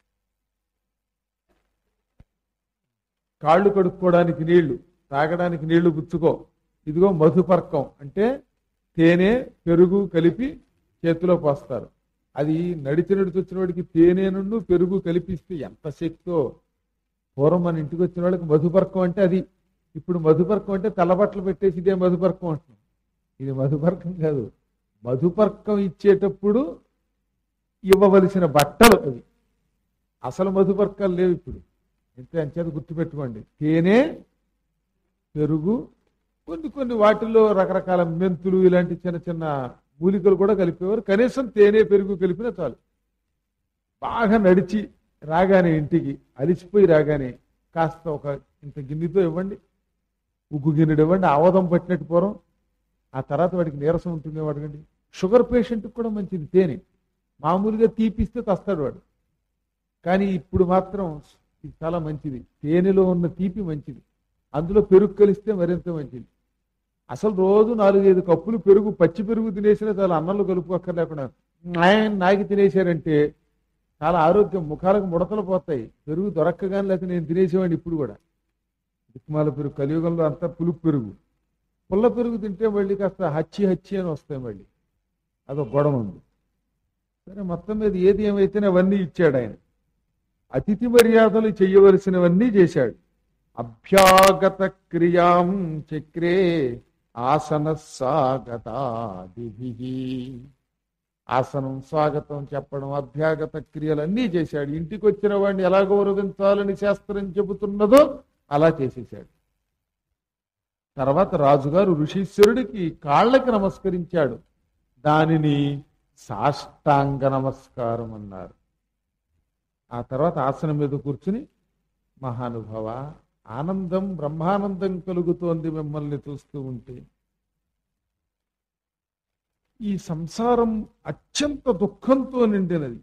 కాళ్ళు కడుక్కోవడానికి నీళ్లు, తాగడానికి నీళ్లు పుచ్చుకో, ఇదిగో మధుపర్కం అంటే తేనె పెరుగు కలిపి చేతిలో పోస్తారు. అది నడిచి వచ్చిన వాడికి తేనె నుండి పెరుగు కలిపిస్తే ఎంత శక్తో. పూర్వం మన ఇంటికి వచ్చిన వాళ్ళకి మధుపర్కం అంటే అది. ఇప్పుడు మధుపర్కం అంటే తెల్లబట్టలు పెట్టేసి ఇదే మధుపర్కం అంటున్నాం. ఇది మధుపర్కం కాదు. మధుపర్కం ఇచ్చేటప్పుడు ఇవ్వవలసిన బట్టలు అవి. అసలు మధుపర్కాలు లేవు ఇప్పుడు. ఎంత అంచేది గుర్తుపెట్టుకోండి. తేనె పెరుగు, కొన్ని వాటిల్లో రకరకాల మెంతులు ఇలాంటి చిన్న చిన్న మూలికలు కూడా కలిపేవారు. కనీసం తేనె పెరుగు కలిపినా చాలు. బాగా నడిచి రాగానే ఇంటికి అలిసిపోయి రాగానే కాస్త ఒక ఇంత గిన్నెతో ఇవ్వండి, ఉగ్గు గిన్నెడు ఇవ్వండి, ఆవదం పట్టినట్టు పూర్వం. ఆ తర్వాత వాడికి నీరసం ఉంటుంది. వాడికండి షుగర్ పేషెంట్కి కూడా మంచిది తేనె. మామూలుగా తీపిస్తే తస్తాడు వాడు, కానీ ఇప్పుడు మాత్రం ఇది చాలా మంచిది. తేనెలో ఉన్న తీపి మంచిది, అందులో పెరుగు కలిస్తే మరింత మంచిది. అసలు రోజు 4-5 కప్పులు పెరుగు, పచ్చి పెరుగు తినేసినా చాలా, అన్నంలో కలుపుకోక్కర్లేకుండా నాకి తినేశారంటే చాలా ఆరోగ్యం. ముఖాలకు ముడతలు పోతాయి. పెరుగు దొరక్కగానే లేకపోతే నేను తినేసేవాడిని. ఇప్పుడు కూడా దిక్కుమాల పెరుగు, కలియుగంలో అంతా పులుపు పెరుగు. పుల్ల పెరుగు తింటే మళ్ళీ కాస్త హచ్చి హచ్చి అని వస్తాయి మళ్ళీ. అదొక గొడవ ఉంది. సరే మొత్తం మీద ఏది ఏమైతేనే అవన్నీ ఇచ్చాడు ఆయన. అతిథి మర్యాదలు చెయ్యవలసినవన్నీ చేశాడు. అభ్యాగత క్రియాం చక్రే ఆసన స్వాగతాదిభిః. ఆసనం స్వాగతం చెప్పడం, అభ్యాగత క్రియలన్నీ చేశాడు. ఇంటికి వచ్చిన వాడిని ఎలా గౌరవించాలని శాస్త్రం చెబుతున్నదో అలా చేసేశాడు. తర్వాత రాజుగారు ఋషీశ్వరుడికి కాళ్ళకి నమస్కరించాడు. దానిని సాష్టాంగ నమస్కారం అన్నారు. ఆ తర్వాత ఆసనం మీద కూర్చుని, మహానుభావ, ఆనందం బ్రహ్మానందం కలుగుతోంది మిమ్మల్ని చూస్తూ ఉంటే. ఈ సంసారం అత్యంత దుఃఖంతో నిండినది.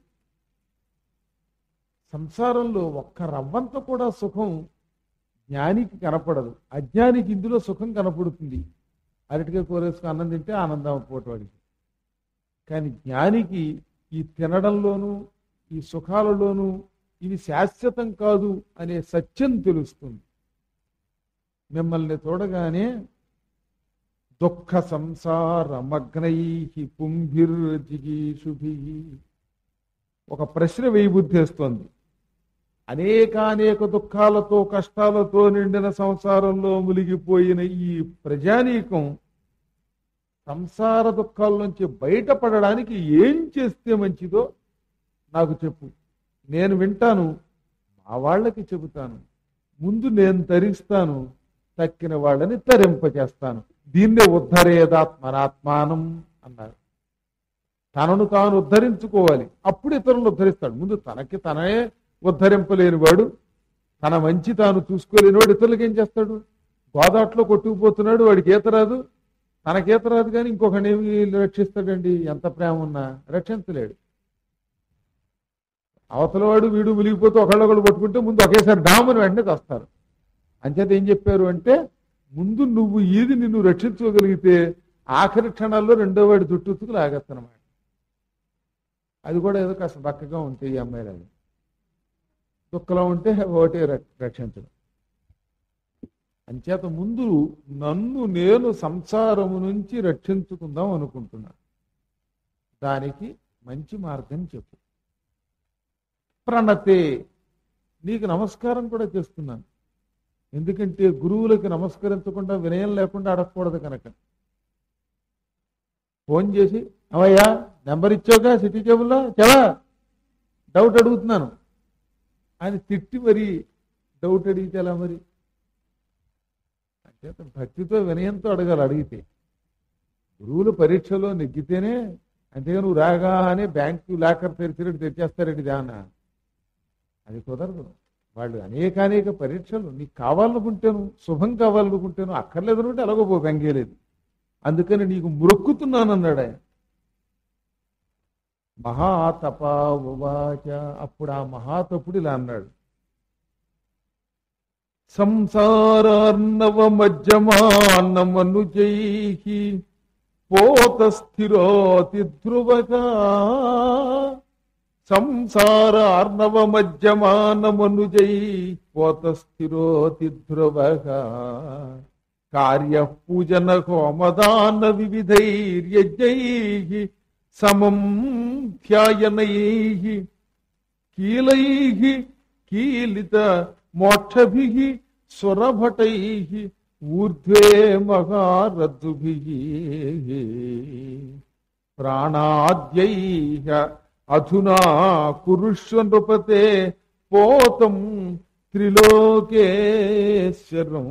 సంసారంలో ఒక్క రవ్వంత కూడా సుఖం జ్ఞానికి కనపడదు, అజ్ఞానికి ఇందులో సుఖం కనపడుతుంది. అరటిగా కూరేసుకు అన్నం తింటే ఆనందం పోటవాడికి. కానీ జ్ఞానికి ఈ తినడంలోనూ ఈ సుఖాలలోనూ ఇవి శాశ్వతం కాదు అనే సత్యం తెలుస్తుంది. మిమ్మల్ని చూడగానే దుఃఖ సంసారమగ్నై పుంభిర్జిగీషుభి ఒక ప్రశ్న వేయబుద్ధేస్తోంది. అనేకానేక దుఃఖాలతో కష్టాలతో నిండిన సంసారంలో మునిగిపోయిన ఈ ప్రజానీకం సంసార దుఃఖాల నుంచి బయటపడడానికి ఏం చేస్తే మంచిదో నాకు చెప్పు, నేను వింటాను, మా వాళ్ళకి చెబుతాను. ముందు నేను తరిస్తాను, తక్కిన వాళ్ళని తరింపచేస్తాను. దీన్నే ఉద్ధరేదాత్మనాత్మానం అన్నారు. తనను తాను ఉద్ధరించుకోవాలి, అప్పుడు ఇతరులను ఉద్ధరిస్తాడు. ముందు తనకి తనే ఉద్ధరింపలేని వాడు, తన మంచి తాను చూసుకోలేని వాడు ఇతరులకు ఏం చేస్తాడు? గోదాట్లో కొట్టుకుపోతున్నాడు, వాడికి ఈత రాదు, తనకేత రాదు, కానీ ఇంకొకటి రక్షిస్తాడండి. ఎంత ప్రేమ ఉన్నా రక్షించలేడు. అవతల వాడు వీడు మునిగిపోతే ఒకళ్ళొకళ్ళు పట్టుకుంటే ముందు ఒకేసారి డామని వెంటనే తెస్తారు. అంచేత ఏం చెప్పారు అంటే, ముందు నువ్వు ఈది నిన్ను రక్షించుకోగలిగితే ఆఖరి క్షణాల్లో రెండో వాడి చుట్టూతుకు లాగేస్తానమాట. అది కూడా ఏదో కాస్త బక్కగా ఉంటాయి ఈ అమ్మాయిలు. అది దుఃఖలో ఉంటే ఒకటే రక్షించడం. అంచేత ముందు నన్ను నేను సంసారము నుంచి రక్షించుకుందాం అనుకుంటున్నాను. దానికి మంచి మార్గం చెప్పు. ప్రణతే, నీకు నమస్కారం కూడా చేస్తున్నాను. ఎందుకంటే గురువులకి నమస్కరించకుండా వినయం లేకుండా అడగకూడదు కనుక. ఫోన్ చేసి, అవయ్యా నెంబర్ ఇచ్చావుగా సిటీ కేబుల్లో, చెవా డౌట్ అడుగుతున్నాను అని తిట్టి మరి డౌట్ అడిగితే ఎలా మరి? అంటే భక్తితో వినయంతో అడగాలి. అడిగితే గురువులు పరీక్షలో నెగ్గితేనే, అంతేగా నువ్వు రాగానే బ్యాంకు లాకర్ తెరిచినట్టు తెచ్చేస్తారండి దాన్న. అది కుదరదు. వాళ్ళు అనేక పరీక్షలు, నీకు కావాలనుకుంటేను, శుభం కావాలనుకుంటేను, అక్కర్లేదనుకుంటే అలాగో పో, బెంగేలేదు. అందుకని నీకు మొక్కుతున్నాను అన్నాడు ఆయన. మహాతపా ఉవాచ, అప్పుడు ఆ మహాతపుడు ఇలా అన్నాడు, సంసారార్ణవ మజ్జమానమనుజై పోత స్థిరోతి ధ్రువగా. సంసార అర్ణవ మజ్జమానమనుజై పోత స్థిరోతి ధ్రువగా. కార్య పూజన హోమదాన వివిధైర్యజ్ఞై సమం ధ్యాయనై కీలై కీలిత మోక్షభిః స్వరభటైః ఊర్ధ్వే మహారథుభిః ప్రాణాద్యైః అధునా కురుష్వ నృపతే పోతం త్రిలోకేశ్వరం.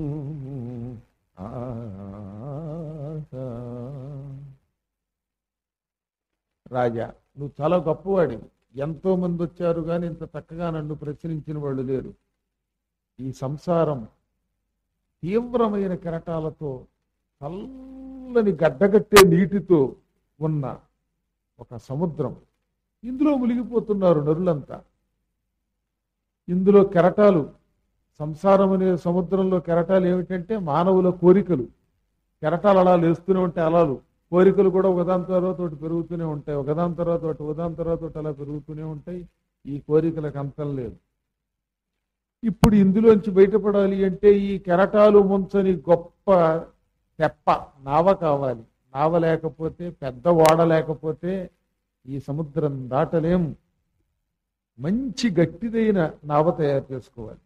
రాజా, నువ్వు చాలా గొప్పవాడివి. ఎంతో మంది వచ్చారు కానీ ఇంత చక్కగా నన్ను ప్రశ్నించిన వాళ్ళు లేరు. ఈ సంసారం తీవ్రమైన కెరటాలతో, చల్లని గడ్డగట్టే నీటితో ఉన్న ఒక సముద్రం. ఇందులో మునిగిపోతున్నారు నరులంతా. ఇందులో కెరటాలు, సంసారం అనే సముద్రంలో కెరటాలు ఏమిటంటే మానవుల కోరికలు. కెరటాలు అలా లేస్తూనే ఉంటాయి అలలు. కోరికలు కూడా ఒకదాని తర్వాత ఒకటి పెరుగుతూనే ఉంటాయి, ఒకదాని తర్వాత ఒకటి అలా పెరుగుతూనే ఉంటాయి. ఈ కోరికలకు అంతం లేదు. ఇప్పుడు ఇందులోంచి బయటపడాలి అంటే ఈ కెరటాలు ముంచని గొప్ప తెప్ప నావ కావాలి. నావ లేకపోతే, పెద్ద ఓడ లేకపోతే ఈ సముద్రం దాటలేం. మంచి గట్టిదైన నావ తయారు చేసుకోవాలి.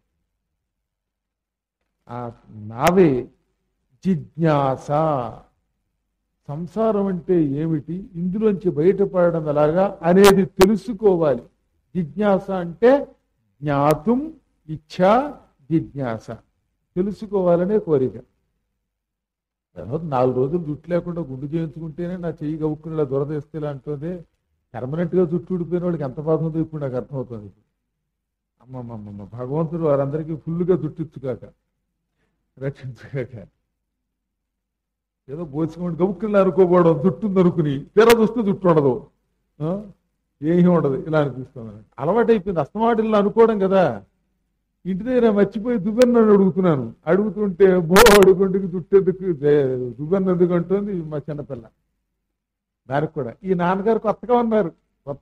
ఆ నావే జిజ్ఞాస. సంసారం అంటే ఏమిటి, ఇందులోంచి బయటపడడం ఎలాగా అనేది తెలుసుకోవాలి. జిజ్ఞాస అంటే జ్ఞాతుం ఇచ్ఛా జిజ్ఞాస, తెలుసుకోవాలనే కోరిక. 4 రోజులు జుట్టు లేకుండా గుండు చేయించుకుంటేనే నా చెయ్యి గవుక్కుని ఇలా దురదేస్తే ఇలా అంటుంది. పర్మనెంట్ గా జుట్టు ఊడిపోయిన వాళ్ళకి ఎంత బాధ ఉందో ఇప్పుడు నాకు అర్థమవుతుంది. అమ్మమ్మమ్మ, భగవంతుడు వారందరికీ ఫుల్గా జుట్టు ఇచ్చుగాక, రక్షించుగాక. ఏదో బోచుకోండి గవుక్కుని అనుకోపోవడం, జుట్టు నరుకుని తీరా చూస్తే జుట్టు ఉండదు, ఏమీ ఉండదు, ఇలా అనిపిస్తుంది. అలవాటు అయిపోయింది. అస్తమాటిల్లో అనుకోవడం కదా. ఇంటి దగ్గర మర్చిపోయి దువ్వెన్నని అడుగుతున్నాను. అడుగుతుంటే అడుగుంటికి జుట్టెందుకు, దువ్వెన్న ఎందుకు అంటుంది మా చిన్నపిల్ల. దానికి కూడా ఈ నాన్నగారు కొత్తగా ఉన్నారు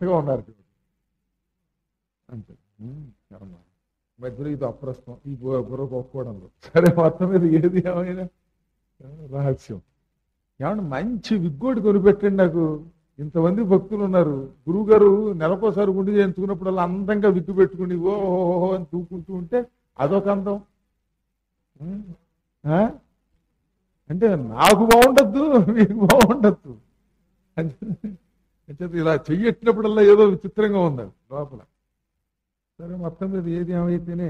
అంతే. మధ్యలో ఇది అప్రస్తుతం ఈ బుర్ర పోకపోవడంలో. సరే, మొత్తం మీద ఏది ఏమైనా రహస్యం. ఏమన్నా మంచి విగ్గోటి కొనిపెట్టండి నాకు. ఇంతమంది భక్తులు ఉన్నారు. గురువు గారు నెలకోసారి గుండె చేయించుకున్నప్పుడు అలా అందంగా విగ్గు పెట్టుకుని ఓహో అని తూకుంటూ ఉంటే అదొక అందం. అంటే నాకు బాగుండద్దు, మీకు బాగుండద్దు అంటే ఇలా చెయ్యట్టినప్పుడల్లా ఏదో విచిత్రంగా ఉంది లోపల. సరే, మొత్తం మీద ఏది ఏమైతేనే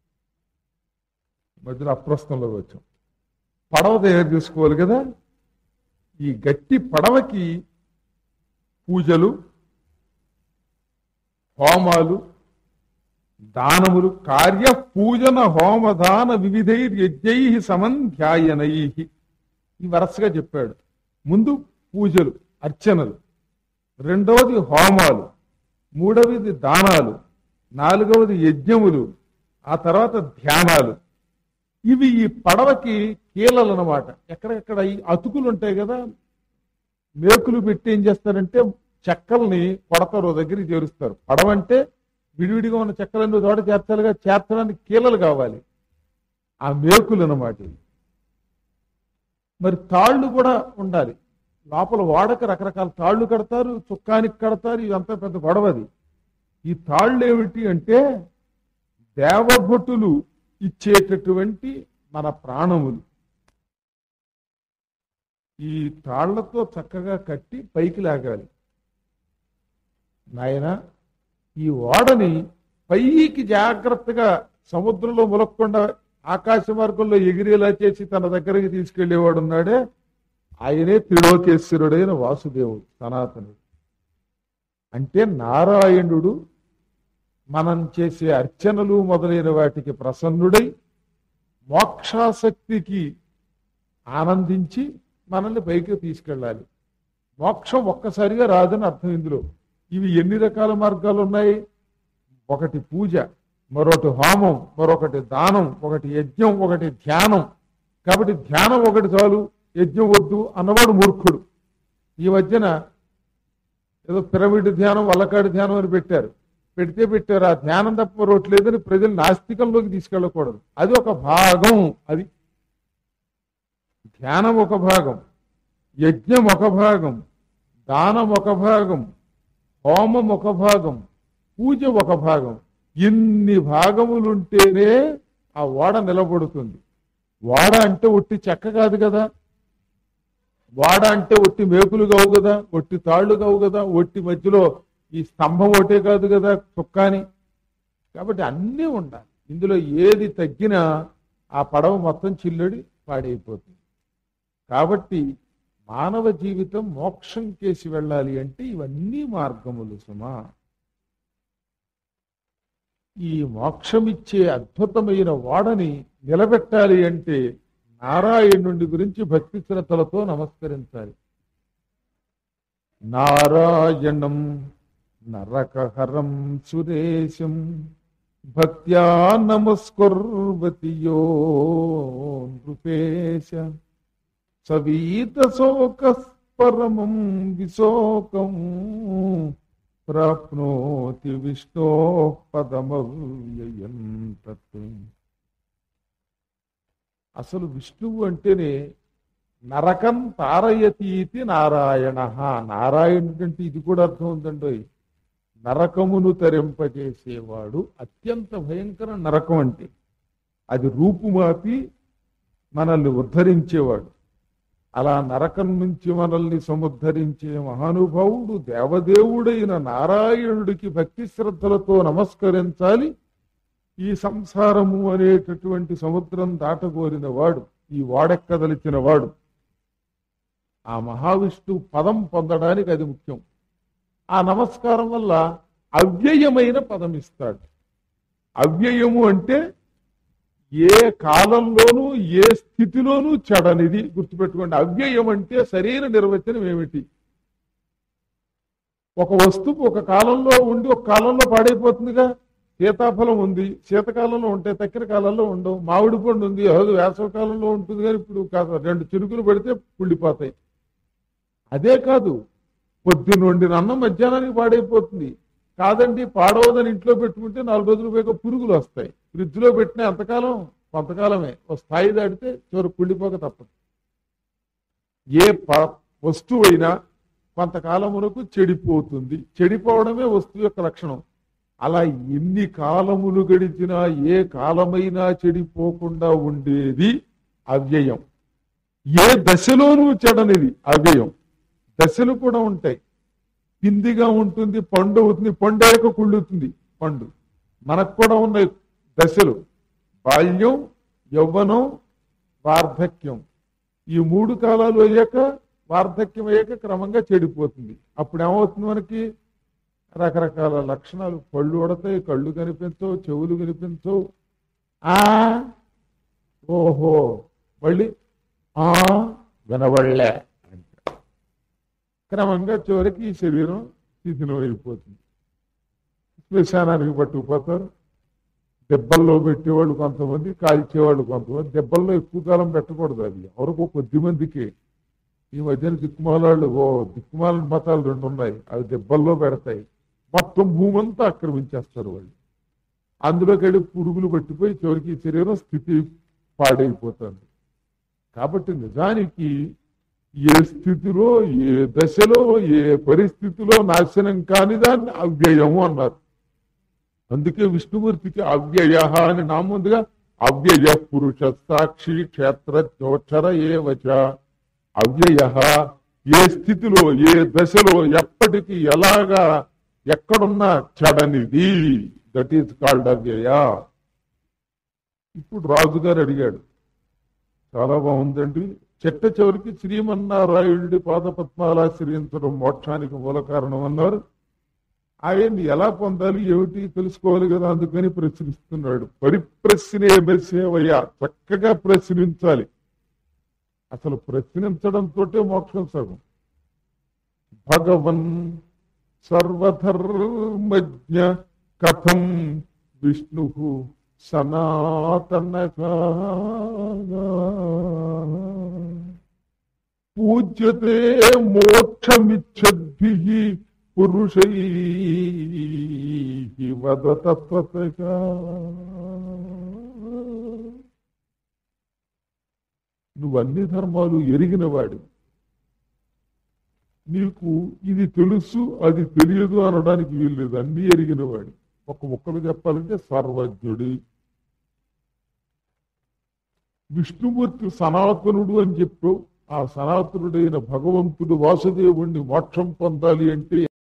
మధ్యలో అప్రస్తుతంలోకి వచ్చాం. పడవ తయారు చేసుకోవాలి కదా. ఈ గట్టి పడవకి పూజలు, హోమాలు, దానములు, కార్య పూజన హోమదాన వివిధైర్యజ్ఞై సమంధ్యాయనై, ఈ వరుసగా చెప్పాడు. ముందు పూజలు, అర్చనలు, రెండవది హోమాలు, మూడవది దానాలు, నాలుగవది యజ్ఞములు, ఆ తర్వాత ధ్యానాలు. ఇవి ఈ పడవకి కీలలు అన్నమాట. ఎక్కడెక్కడ ఈ అతుకులు ఉంటాయి కదా, మేకులు పెట్టి ఏం చేస్తారంటే చెక్కల్ని కొడతారు, దగ్గరికి చేరుస్తారు. పడవ అంటే విడివిడిగా ఉన్న చెక్కలన్నీ తోట చేర్చాలిగా, చేర్చడానికి కీలలు కావాలి, ఆ మేకులు అన్నమాట. మరి తాళ్ళు కూడా ఉండాలి. లోపల వాడక రకరకాల తాళ్ళు కడతారు, చుక్కానికి కడతారు. ఇదంతా పెద్ద గొడవది. ఈ తాళ్ళు ఏమిటి అంటే దేవభటులు ఇచ్చేటటువంటి మన ప్రాణములు. ఈ తాళ్లతో చక్కగా కట్టి పైకి లాగాలి. నాయన, ఈ ఓడని పైకి జాగ్రత్తగా సముద్రంలో ములక్కుండా ఆకాశ మార్గంలో ఎగిరేలా చేసి తన దగ్గరికి తీసుకెళ్లేవాడు ఉన్నాడే, ఆయనే త్రిలోకేశ్వరుడైన వాసుదేవుడు, సనాతనుడు. అంటే నారాయణుడు మనం చేసే అర్చనలు మొదలైన వాటికి ప్రసన్నుడై మోక్షాసక్తికి ఆనందించి మనల్ని పైకి తీసుకెళ్ళాలి. మోక్షం ఒక్కసారిగా రాదని అర్థం. ఇందులో ఇవి ఎన్ని రకాల మార్గాలు ఉన్నాయి? ఒకటి పూజ, మరొకటి హోమం, మరొకటి దానం, ఒకటి యజ్ఞం, ఒకటి ధ్యానం. కాబట్టి ధ్యానం ఒకటి చాలు, యజ్ఞం వద్దు అన్నవాడు మూర్ఖుడు. ఈ మధ్యన ఏదో పిరమిడ్ ధ్యానం, వల్లకాడి ధ్యానం అని పెట్టారు. పెట్టారు. ఆ ధ్యానం తప్ప మరొకటి లేదని ప్రజలు నాస్తికంలోకి తీసుకెళ్ళకూడదు. అది ఒక భాగం. అది ధ్యానం ఒక భాగం, యజ్ఞం ఒక భాగం, దానం ఒక భాగం, హోమం ఒక భాగం, పూజ ఒక భాగం. ఇన్ని భాగములుంటేనే ఆ ఓడ నిలబడుతుంది. ఓడ అంటే ఒట్టి చెక్క కాదు కదా, వాడ అంటే ఒట్టి మేకులు కావు కదా, ఒట్టి తాళ్లు కావు కదా, ఒట్టి మధ్యలో ఈ స్తంభం ఒకటే కాదు కదా చుక్కాని. కాబట్టి అన్నీ ఉండాలి. ఇందులో ఏది తగ్గినా ఆ పడవ మొత్తం చిల్లడి పాడైపోతుంది. కాబట్టి మానవ జీవితం మోక్షం కేసి వెళ్ళాలి అంటే ఇవన్నీ మార్గములు సుమా. ఈ మోక్షమిచ్చే అద్భుతమైన వాడని నిలబెట్టాలి అంటే నారాయణుడి గురించి భక్తి శ్రద్ధలతో నమస్కరించాలి. నారాయణం నరకహరం సురేశం భక్త్యా నమస్కుర్వతి యో నృపేశ సవీత శోక పరమం విశోకం ప్రాప్నోతి విష్ణో పదమవ్యయం తత్. అసలు విష్ణువు అంటేనే నరకం తారయతీతి నారాయణ. నారాయణుడు అంటే ఇది కూడా అర్థం ఉందండి. నరకమును తరింపజేసేవాడు. అత్యంత భయంకర నరకం అంటే అది రూపుమాపి మనల్ని ఉద్ధరించేవాడు. అలా నరకం నుంచి మనల్ని సముద్ధరించే మహానుభావుడు దేవదేవుడైన నారాయణుడికి భక్తి శ్రద్ధలతో నమస్కరించాలి. ఈ సంసారము అనేటటువంటి సముద్రం దాటగోరిన వాడు, ఈ వాడెక్కదలిచిన వాడు. ఆ మహావిష్ణు పదం పొందడానికి అది ముఖ్యం. ఆ నమస్కారం వల్ల అవ్యయమైన పదం ఇస్తాడు. అవ్యయము అంటే ఏ కాలంలోనూ ఏ స్థితిలోనూ చెడనిది. గుర్తుపెట్టుకోండి. అవ్యయం అంటే సరైన నిర్వచనం ఏమిటి? ఒక వస్తువు ఒక కాలంలో ఉండి ఒక కాలంలో పాడైపోతుందిగా. సీతాఫలం ఉంది, శీతకాలంలో ఉంటాయి, తక్కిన కాలంలో ఉండవు. మామిడి పండు ఉంది, అది వేసవకాలంలో ఉంటుంది, కానీ ఇప్పుడు కాదు, 2 చిరుకులు పెడితే కుళ్ళిపోతాయి. అదే కాదు, పొద్దున్న వండిన అన్నం మధ్యాహ్నానికి పాడైపోతుంది. కాదండి, పాడవదని ఇంట్లో పెట్టుకుంటే 4 రోజులు పోయాక పురుగులు వస్తాయి. ఫ్రిడ్జ్లో పెట్టిన ఎంతకాలం? కొంతకాలమే. ఒక స్థాయి దాటితే చివరి కుళ్ళిపోక తప్పదు. ఏ వస్తువైనా కొంతకాలం వరకు చెడిపోతుంది. చెడిపోవడమే వస్తువు యొక్క లక్షణం. అలా ఎన్ని కాలములు గడిచినా ఏ కాలమైనా చెడిపోకుండా ఉండేది అవ్యయం. ఏ దశలోనూ చెడనిది అవ్యయం. దశలు కూడా ఉంటాయి. పిందిగా ఉంటుంది, పండు అవుతుంది, పండాక కుళ్ళుతుంది పండు. మనకు కూడా ఉన్నాయి దశలు: బాల్యం, యవ్వనం, వార్ధక్యం. ఈ 3 కాలాలు అయ్యాక, వార్ధక్యం అయ్యాక క్రమంగా చెడిపోతుంది. అప్పుడు ఏమవుతుంది? మనకి రకరకాల లక్షణాలు. పళ్ళు ఉడతాయి, కళ్ళు కనిపించవు, చెవులు కనిపించవు. ఓహో మళ్ళీ వినబడలే. క్రమంగా చివరికి ఈ శరీరం శిథిలం అయిపోతుంది. శ్మశానానికి పట్టుకుపోతారు. దెబ్బల్లో పెట్టేవాళ్ళు కొంతమంది, కాల్చేవాళ్ళు కొంతమంది. దెబ్బల్లో ఎక్కువ కాలం పెట్టకూడదు. అది ఎవరికో కొద్ది మందికి. ఈ మధ్యన దిక్కుమాలాళ్ళు, దిక్కుమాల మతాలు 2 ఉన్నాయి. అవి దెబ్బల్లో పెడతాయి. మొత్తం భూమంతా ఆక్రమించేస్తారు వాళ్ళు. అందులోకి వెళ్ళి పురుగులు పట్టిపోయి చివరికి శరీరం స్థితి పాడైపోతుంది. కాబట్టి నిజానికి ఏ స్థితిలో, ఏ దశలో, ఏ పరిస్థితిలో నాశనం కాని దాన్ని అవ్యయము అన్నారు. అందుకే విష్ణుమూర్తికి అవ్యయ అని నామం ఉందిగా. అవ్యయ పురుష సాక్షి క్షేత్ర చోక్షర ఏవచ. అవ్యయ ఏ స్థితిలో, ఏ దశలో, ఎప్పటికీ, ఎలాగా, ఎక్కడున్నా చెడనిది. దట్ ఈస్ కాల్డ్ అవ్యయ. ఇప్పుడు రాజుగారు అడిగాడు, చాలా బాగుందండి. చెట్ట చివరికి శ్రీమన్నారాయణుడి పాదపద్మాలాశ్రయించడం మోక్షానికి మూల కారణం అన్నారు. ఆయన్ని ఎలా పొందాలి, ఏమిటి తెలుసుకోవాలి కదా. అందుకని ప్రశ్నిస్తున్నాడు. పరిప్రశ్నే సేవయ్య. చక్కగా ప్రశ్నించాలి. అసలు ప్రశ్నించడంతో మోక్షం సగం. భగవన్ సర్వధర్మజ్ఞ కథం విష్ణు సనాతన పూజ్యతే మోక్షమిచ్చద్భిః పురుషైః వదతత్వతగా. నువ్వన్ని ధర్మాలు ఎరిగినవాడు. నీకు ఇది తెలుసు అది తెలియదు అనడానికి వీల్లేదు. అన్నీ ఎరిగినవాడు. ఒక ముక్కలు చెప్పాలంటే సర్వజ్ఞుడి. విష్ణుమూర్తి సనాతనుడు అని చెప్పావు. ఆ సనాతనుడైన భగవంతుడు వాసుదేవుణ్ణి మోక్షం పొందాలి అంటే